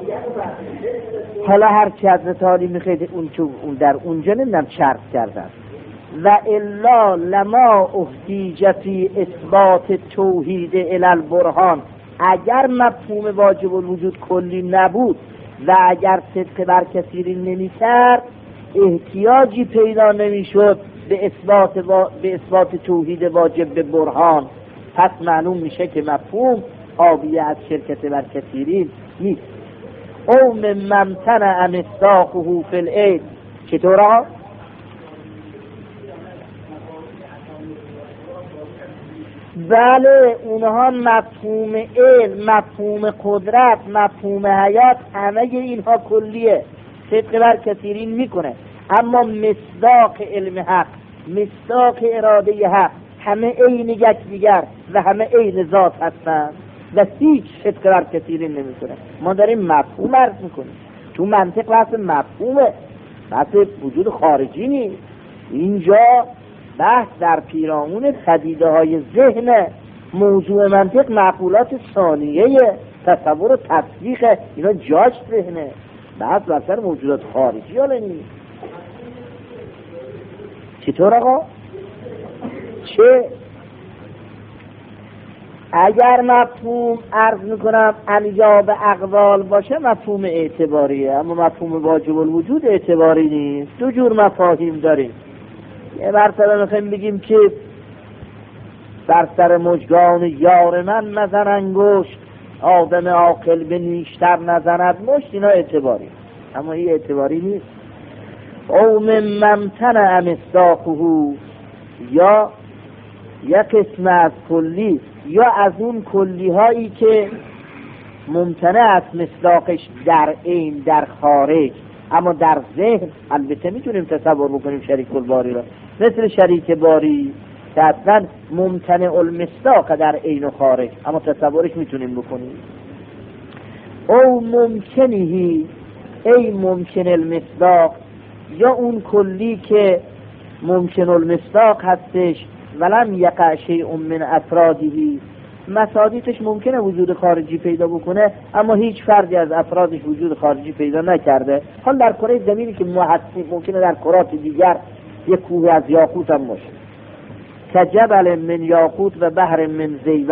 حالا هر چی حضرت عالی میخواید اون چون اون در اونجا نمیدونم شرط کردن. و الا لما احتیج فی اثبات توحید الی البرهان، اگر مفهوم واجب الوجود کلی نبود و اگر صدق بر کثیری نمیکرد، احتیاجی پیدا نمیشد به اثبات و... به اثبات توحید واجب به برهان. پس معلوم میشه که مفهوم آبیه از شرکت بر کثیرین نیست. او ممن تنع مصداقه فی العین. چطورا؟ بله اونها مفهوم علم، مفهوم قدرت، مفهوم حیات، همه اینها کلیه، صدق بر کثیرین میکنه. اما مصداق علم حق، مصداق اراده حق، همه عین یکدیگر و همه عین ذات هستند و هیچ صدق بر کثیرین نمیکنه. ما داریم مفهوم عرض میکنیم. تو منطق بحث مفهومه، بحث وجود خارجی نیست. اینجا بحث در پیرامون پدیده های ذهن. موضوع منطق معقولات ثانیه، تصور و تصدیق، اینا جاش ذهنه. بحث بر سر موجودات خارجی حالا نیست. چطور آقا؟ چه؟ اگر مفهوم عرض میکنم انجاب اقوال باشه مفهوم اعتباریه، اما مفهوم واجب الوجود اعتباری نیست. دو جور مفاهیم داریم. یه مرتبه میخوایم بگیم که بر سر مژگان یار من مزن انگشت، آدم عاقل به نیشتر نزند مشت. اینا اعتباری، اما این اعتباری نیست. او ممن تنع مصداقه، یا یک قسم از کلی یا از اون کلی هایی که ممتنع از مصداقش در عین در خارج، اما در ذهن البته میتونیم تصور بکنیم شریک الباری را، مثل شریک باری که اصلا ممتنع المصداق در عین و خارج، اما تصورش میتونیم بکنیم. او ممکنهی ای ممکن المصداق، یا اون کلی که ممکن المصداق هستش ولم یقع شیء من افرادی، مصادیقش ممکنه وجود خارجی پیدا بکنه اما هیچ فردی از افرادش وجود خارجی پیدا نکرده. حال در کره زمینی که محسن ممکنه در کرات دیگر یک کوه از یاقوت هم باشه، که جبل من یاقوت و بحر من زیوق،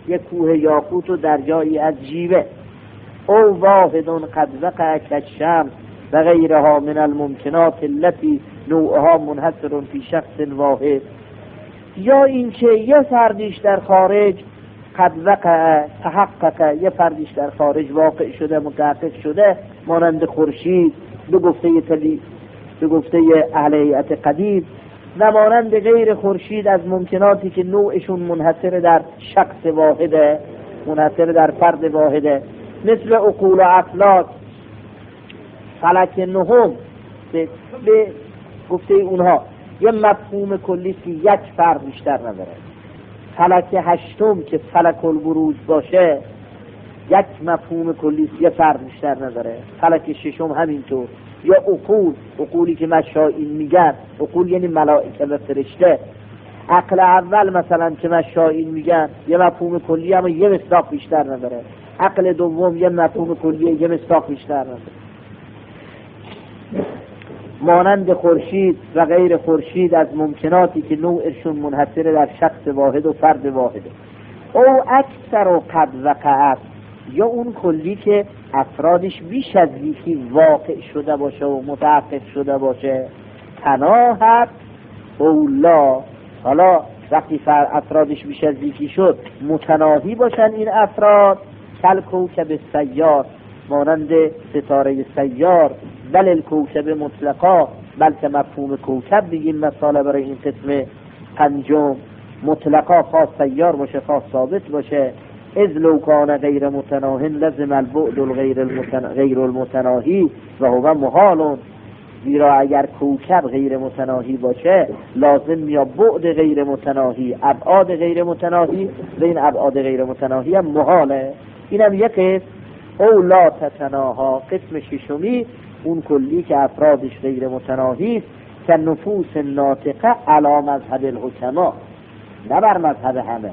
یک کوه یاقوت و دریایی از جیوه. او واحد قد وقع کالشمس و غیرها من الممکنات التي نوعها منحصر فی شخص واحد. یا اینکه یه فردیش در خارج قد وقع تحقق، یه فردیش در خارج واقع شده، متحقق شده، مانند خورشید به گفته تلی به گفته اهل هیئت قدیم، و مانند غیر خورشید از ممکناتی که نوعشون منحصر در شخص واحده، منحصر در فرد واحده، مثل عقول و افلاک. فلک نهم به, به گفته اونها یه مفهوم کلی که یک فرد بیشتر نداره. فلک هشتم که فلک البروج باشه یک مفهوم کلی یه فرد بیشتر نداره. فلک ششم همینطور. یا عقول، عقولی که مشائین میگن، عقول یعنی ملائکه و فرشته. عقل اول مثلا که مشائین میگن یه مفهوم کلی اما یه مصداق بیشتر نداره. عقل دوم یه مفهوم کلی یه مصداق بیشتر نداره. مانند خورشید و غیر خورشید از ممکناتی که نوعشون منحصر در شخص واحد و فرد واحده. او اکثر و قد وقع، یا اون کلی که افرادش بیش از یکی واقع شده باشه و متحقق شده باشه. تناهت اولا، حالا وقتی افرادش بیش از یکی شد متناهی باشن این افراد، کل کوکب سیار، مانند ستاره سیار، بل الکوکب مطلقا، بلکه مفهوم کوکب بگیم مثلا برای این قسم پنجم، مطلقا خاص سیار باشه خاص ثابت باشه. اذ لو کان غیر متناهی لزم البعد الغیر المتن... غیر المتناهی و هو محال. زیرا اگر کوکب غیر متناهی باشه لازم یا بعد غیر متناهی، ابعاد غیر متناهی، و این ابعاد غیر متناهی هم محاله. اینم یک قسم. او لا تتناها، قسم ششمی اون کلی که افرادش غیر متناهی است، که نفوس ناطقه علی مذهب الحکما، نه بر مذهب همه.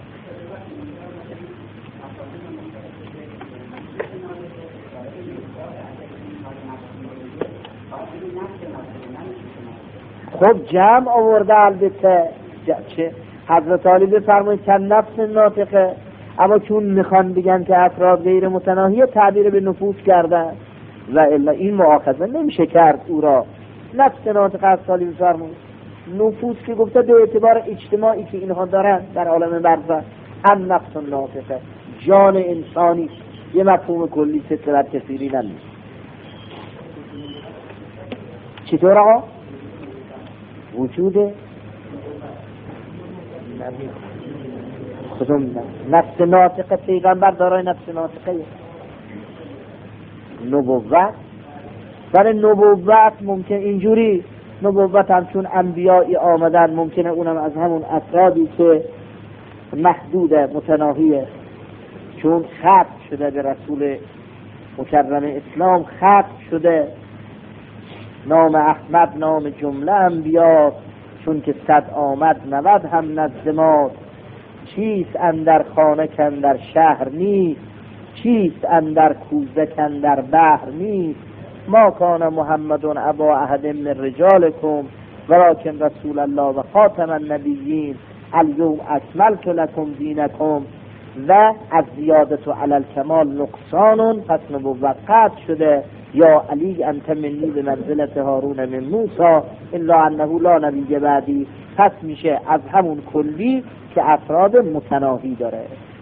خب جمع آورده البته، چه حضرت علی بفرمایید که نفس ناطقه، اما چون میخوان بگن که افراد غیر متناهی تعبیر به نفوس کردن و الا این مؤاخذه نمیشه کرد او را. نفس ناطقه از علی بفرمایید، نفوس که گفته به اعتبار اجتماعی که اینها دارن در عالم برزخ، هم نفس ناطقه جان انسانی، یه مفهوم کلی سترت کثیری نمیشه. چطور آقا؟ وجوده خودم نفس ناطقه، پیغمبر دارای نفس ناطقه. نبوت، برای نبوت ممکن اینجوری، نبوت هم چون انبیایی آمدن ممکنه اونم از همون افرادی که محدوده متناهیه، چون ختم شده به رسول مکرم اسلام، ختم شده نام احمد نام جمله انبیا، چون که صد آمد نود هم نزد ما. چیست اندر خانه کندر شهر نیست، چیست اندر کوزه کندر بحر نیست. ما کان محمد ابا احد من رجالکم ولکن رسول الله و خاتم النبیین. الیوم اکملت لکم دینکم و از زیادت و علی الکمال نقصان. پس نبوت قطع شده. یا علی انت منی به منزلت هارون من موسی الا انه لا نبی بعدی. پس میشه از همون کلی که افراد متناهی داره،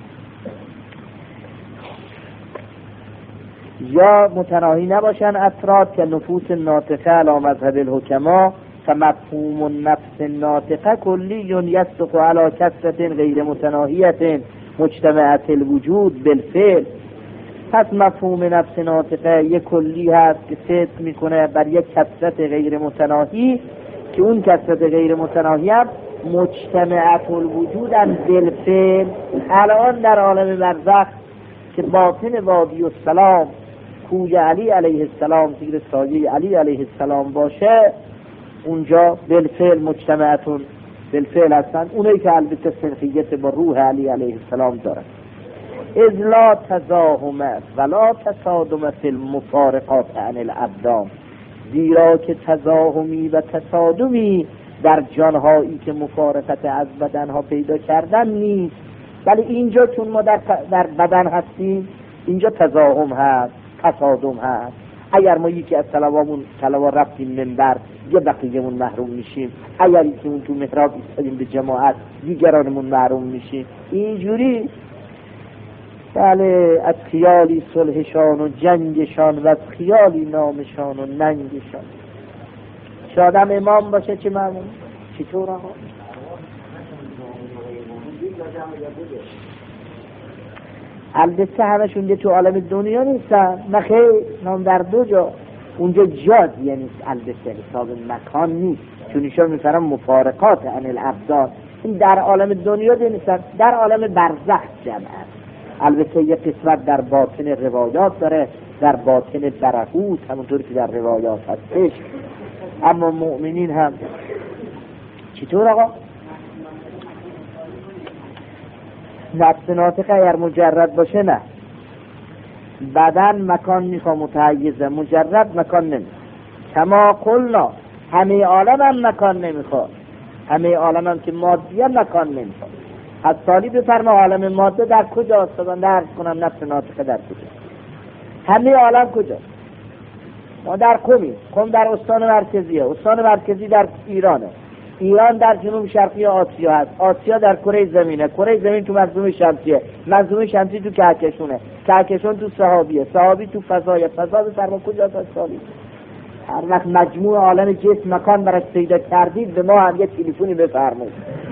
یا متناهی نباشن افراد که نفوس ناطقه علی مذهب الحکما. فمفهوم النفس الناطقه کلی یصدق علی کثرت غیر متناهیت مجتمعة الوجود بالفعل. پس مفهوم نفس ناطقه یک کلی هست که صدق میکنه بر یک کثرت غیر متناهی، که اون کثرت غیر متناهی هم مجتمعة الوجود هم بالفعل. الان در عالم برزخ که باطن وادی السلام کوی علی علیه السلام زیر سایه علی علیه السلام باشه، اونجا بالفعل مجتمعتون بالفعل هستند، اونایی که البته سنخیت با روح علی علیه السلام دارن. اذ لا تزاهم ولا تصادم فی المفارقات عن الابدان. زیرا که تزاهمی و تصادمی در جانهایی که مفارقت از بدنها پیدا کردن نیست، ولی اینجا چون ما در, در بدن هستیم، اینجا تزاحم هست، تصادم هست. اگر ما یکی از طلبامون طلبا رفتیم منبر، یه بقیه‌مون محروم میشیم. اگر یکیمون تو محراب ایستادیم به جماعت، دیگرانمون محروم میشیم. اینجوری بله از خیالی صلحشان و جنگشان و از خیالی نامشان و ننگشان. شادم امام باشه چه معمون؟ چطور آقا؟ البته همشون یه تو عالم دنیا نیستن، نخیر نام در دو جا. اونجا جادیه نیست، البته حساب مکان نیست، چون ایشان میفرم مفارقات عن الابدان. این در عالم دنیا نیستن، در عالم برزخ جمع هست. البته یه قسمت در باطن روایات داره، در باطن برهوت، همونطور که در روایات هستش. اما مؤمنین هم چطور آقا؟ نفس ناطقه اگر مجرد باشه نه، بدن مکان میخوا متحیزه، مجرد مکان نمیخوا. کما قلنا همه عالم هم مکان نمیخوا، همه عالم هم که مادیه مکان نمیخوا. از سالی بفرما عالم ماده در کجا استادن درس کنم نفس ناطقه در کجا؟ همه عالم کجا؟ ما در قمی، قم در استان مرکزیه، استان مرکزی در ایرانه، ایران در جنوب شرقی آسیا هست، آسیا در کره زمینه، کره زمین تو منظومه شمسیه، منظومه شمسی تو کهکشونه، کهکشون تو سحابیه، سحابی تو فضای، فضا بفرما کجا تا سالی. هر وقت مجموع عالم جسم مکان براش پیدا کردید به ما هم یه تلفنی بفرمایید.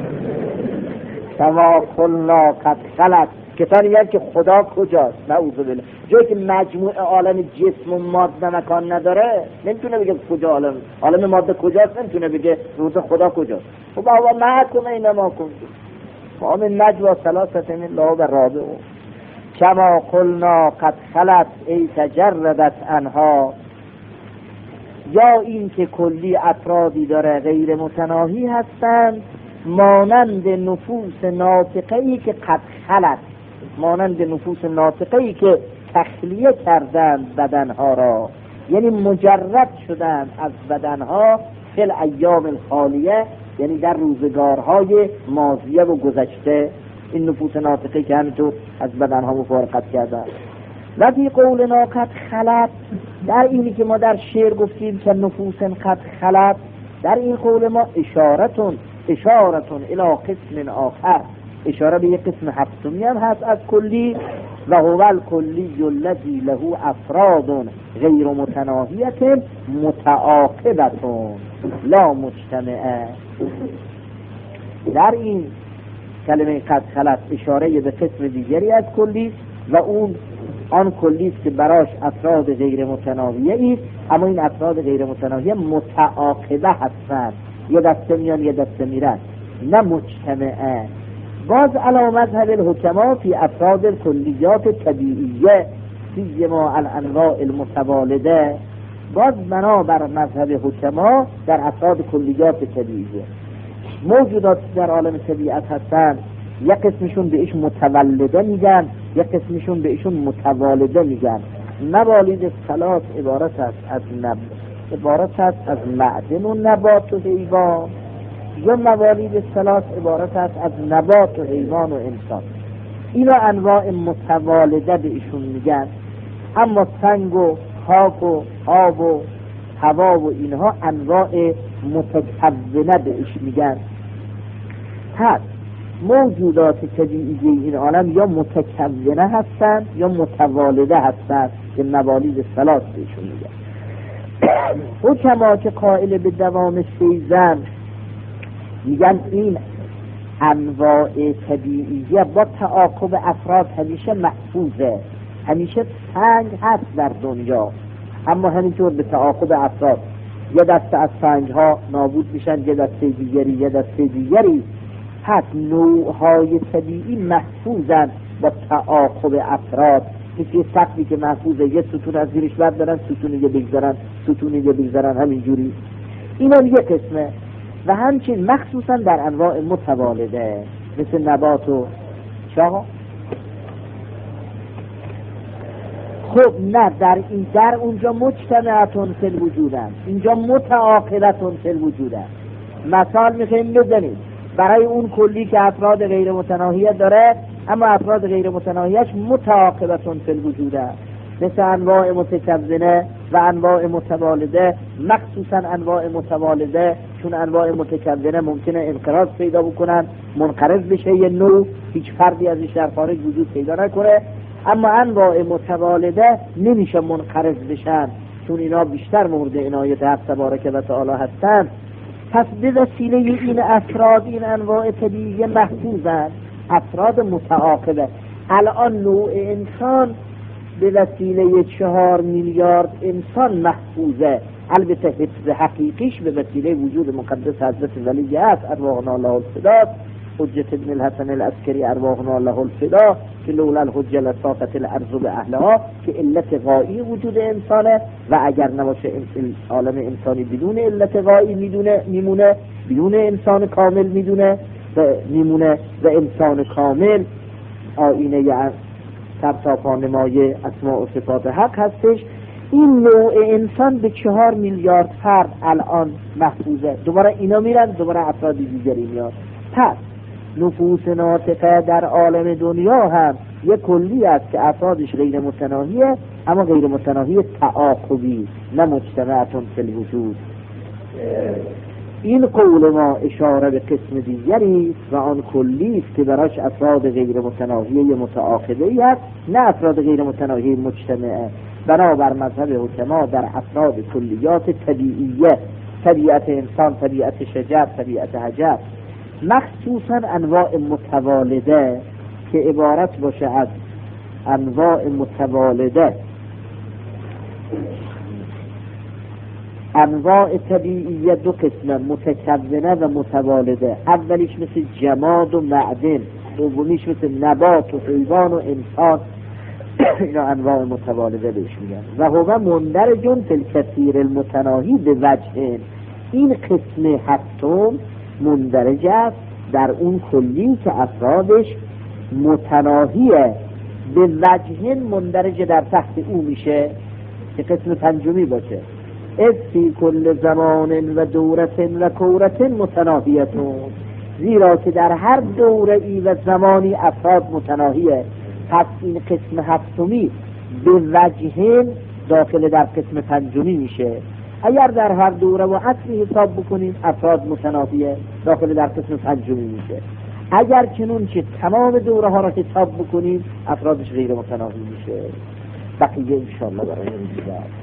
کما قلنا قد خلت، کسانی میگن که خدا کجاست؟ نعوذ بالله. جایی که مجموع عالم جسم و ماده مکان نداره نمیتونه بگه کجا عالم عالم ماده کجاست، نمیتونه بگه روز خدا کجاست. خب بابا محکم اینما کنید ما من نجوا ثلاثه من الله و رابع. کما قلنا قد خلت ای تجردت انها، یا این که کلی افرادی داره غیر متناهی هستند، مانند نفوس ناطقه‌ای که قد خلت، مانند نفوس ناطقه‌ای که تخلیه کردند بدنها را، یعنی مجرد شدند از بدنها فی الایام الخالیه، یعنی در روزگارهای ماضیه و گذشته. این نفوس ناطقه‌ای که همینطور از بدنها مفارقت کردند. و فی قولنا قد خلت، در اینی که ما در شعر گفتیم که نفوس قد خلت، در این قول ما اشارتون اشارتون الی قسم آخر، اشاره به یک قسم هفتمی هم هست از کلی. و هو الکلی الذی له افراد غیر متناهیه متعاقبه لا مجتمعه. در این کلمه قد خلت اشاره به قسم دیگری از کلی و اون آن کلی است که براش افراد غیر متناهیه است، اما این افراد غیر متناهیه متعاقبه هستند، یه دسته میان یه دسته میرن، نه مجتمعه. باز علی مذهب الحکما فی افراد الکلیات طبیعیه فیما الانواع المتوالده، باز بنابر مذهب حکما در افراد کلیات طبیعیه موجودات در عالم طبیعت هستند، یک قسمشون بهش متولده میگن، یک قسمشون بهشون متوالده میگن. موالید ثلاث عبارت است از نب عبارت است از معدن و نبات و حیوان، یا موالید ثلاث عبارت است از نبات و حیوان و انسان. اینا انواع متوالده بهشون میگن. اما سنگ و خاک و آب و هوا و اینها انواع متکونه بهش میگن. پس موجودات طبیعی این عالم یا متکونه هستند یا متوالده هستند که موالید ثلاث بهشون میگن. حکما که قائل به دوام سیزن میگن این انواع طبیعیه با تعاقب افراد همیشه محفوظه، همیشه سنگ هست در دنیا، اما همینطور به تعاقب افراد یه دسته از سنگ ها نابود میشن، یه دسته دیگری یه دسته دیگری. پس نوعهای طبیعی محفوظن با تعاقب افراد. مثل سقفی که محفوظه، یه ستون از زیرش بردارن، ستونی یه بگذارن، ستونی یه بگذارن، همینجوری. اینا یه قسمه. و همچنین مخصوصا در انواع متوالده مثل نبات و چاها. خب نه، در این در اونجا مجتمعتون فی وجودن، اینجا متعاقبتون فی وجودن. مثال میخوایم بزنیم برای اون کلی که افراد غیر متناهیه داره، اما افراد غیر متناهیش متعاقبتون فی الوجود است، مثل انواع متکونة و انواع متوالده، مخصوصا انواع متوالده، چون انواع متکونة ممکنه انقراض پیدا بکنن، منقرض بشه یه نوع، هیچ فردی ازش در خارج وجود پیدا نکنه، اما انواع متوالده نمیشه منقرض بشن، چون اینا بیشتر مورد عنایت حق تبارک و تعالی هستند. پس به وسیله این افراد، این انواع طبیعی محفوظن، افراد متعاقبه. الان نوع انسان به وسیله چهار میلیارد انسان محفوظه، البته حفظ حقیقیش به وسیله وجود مقدس حضرت ولی است، ارواحنا له الفدا، حجت ابن الحسن العسکری ارواحنا له الفدا، که لولا الحجه لصافت الارض به اهلها، که علت غایی وجود انسانه و اگر نباشه عالم انسانی بدون علت غایی میدونه میمونه، بدون انسان کامل میدونه و میمونه، و انسان کامل آینه سرتاپا نمای اسماء و صفات حق هستش. این نوع انسان به چهار میلیارد فرد الان محفوظه، دوباره اینا میرن دوباره افراد دیگری میاد. پس نفوس ناطقه در عالم دنیا هم یک کلی است که افرادش غیر متناهیه، اما غیر متناهی تعاقبی، نه مجتمعتون فی الوجود. این قول ما اشاره به قسم دیگری و آن کلی است که براش افراد غیر متناهی متعاقبه است، نه افراد غیر متناهی مجتمعه. بنابر مذهب حکما در افراد کلیات طبیعیه، طبیعت انسان، طبیعت شجر، طبیعت حجر، مخصوصا انواع متوالده که عبارت باشه از انواع متوالده، انواع طبیعیه دو قسمه، متکونة و متوالده. اولیش مثل جماد و معدن، دومیش مثل نبات و حیوان و انسان، اینا انواع متوالده بهش میگن. و هو مندرجون فی الکثیر المتناهی به وجه، این قسم هفتم مندرج است در اون کلی که افرادش متناهیه، به وجه مندرج در تحت او میشه که قسم پنجمی باشه. اذ فی کل زمان و دورت و کورت متناهیتون، زیرا که در هر دوره ای و زمانی افراد متناهیه. پس این قسم هفتمی به وجه داخل در قسم پنجمی میشه. اگر در هر دوره و عصری حساب بکنیم افراد متناهیه، داخل در قسم پنجمی میشه. اگر چنون که تمام دوره ها را حساب بکنیم افرادش غیر متناهی میشه. بقیه انشاءالله برای این دیگر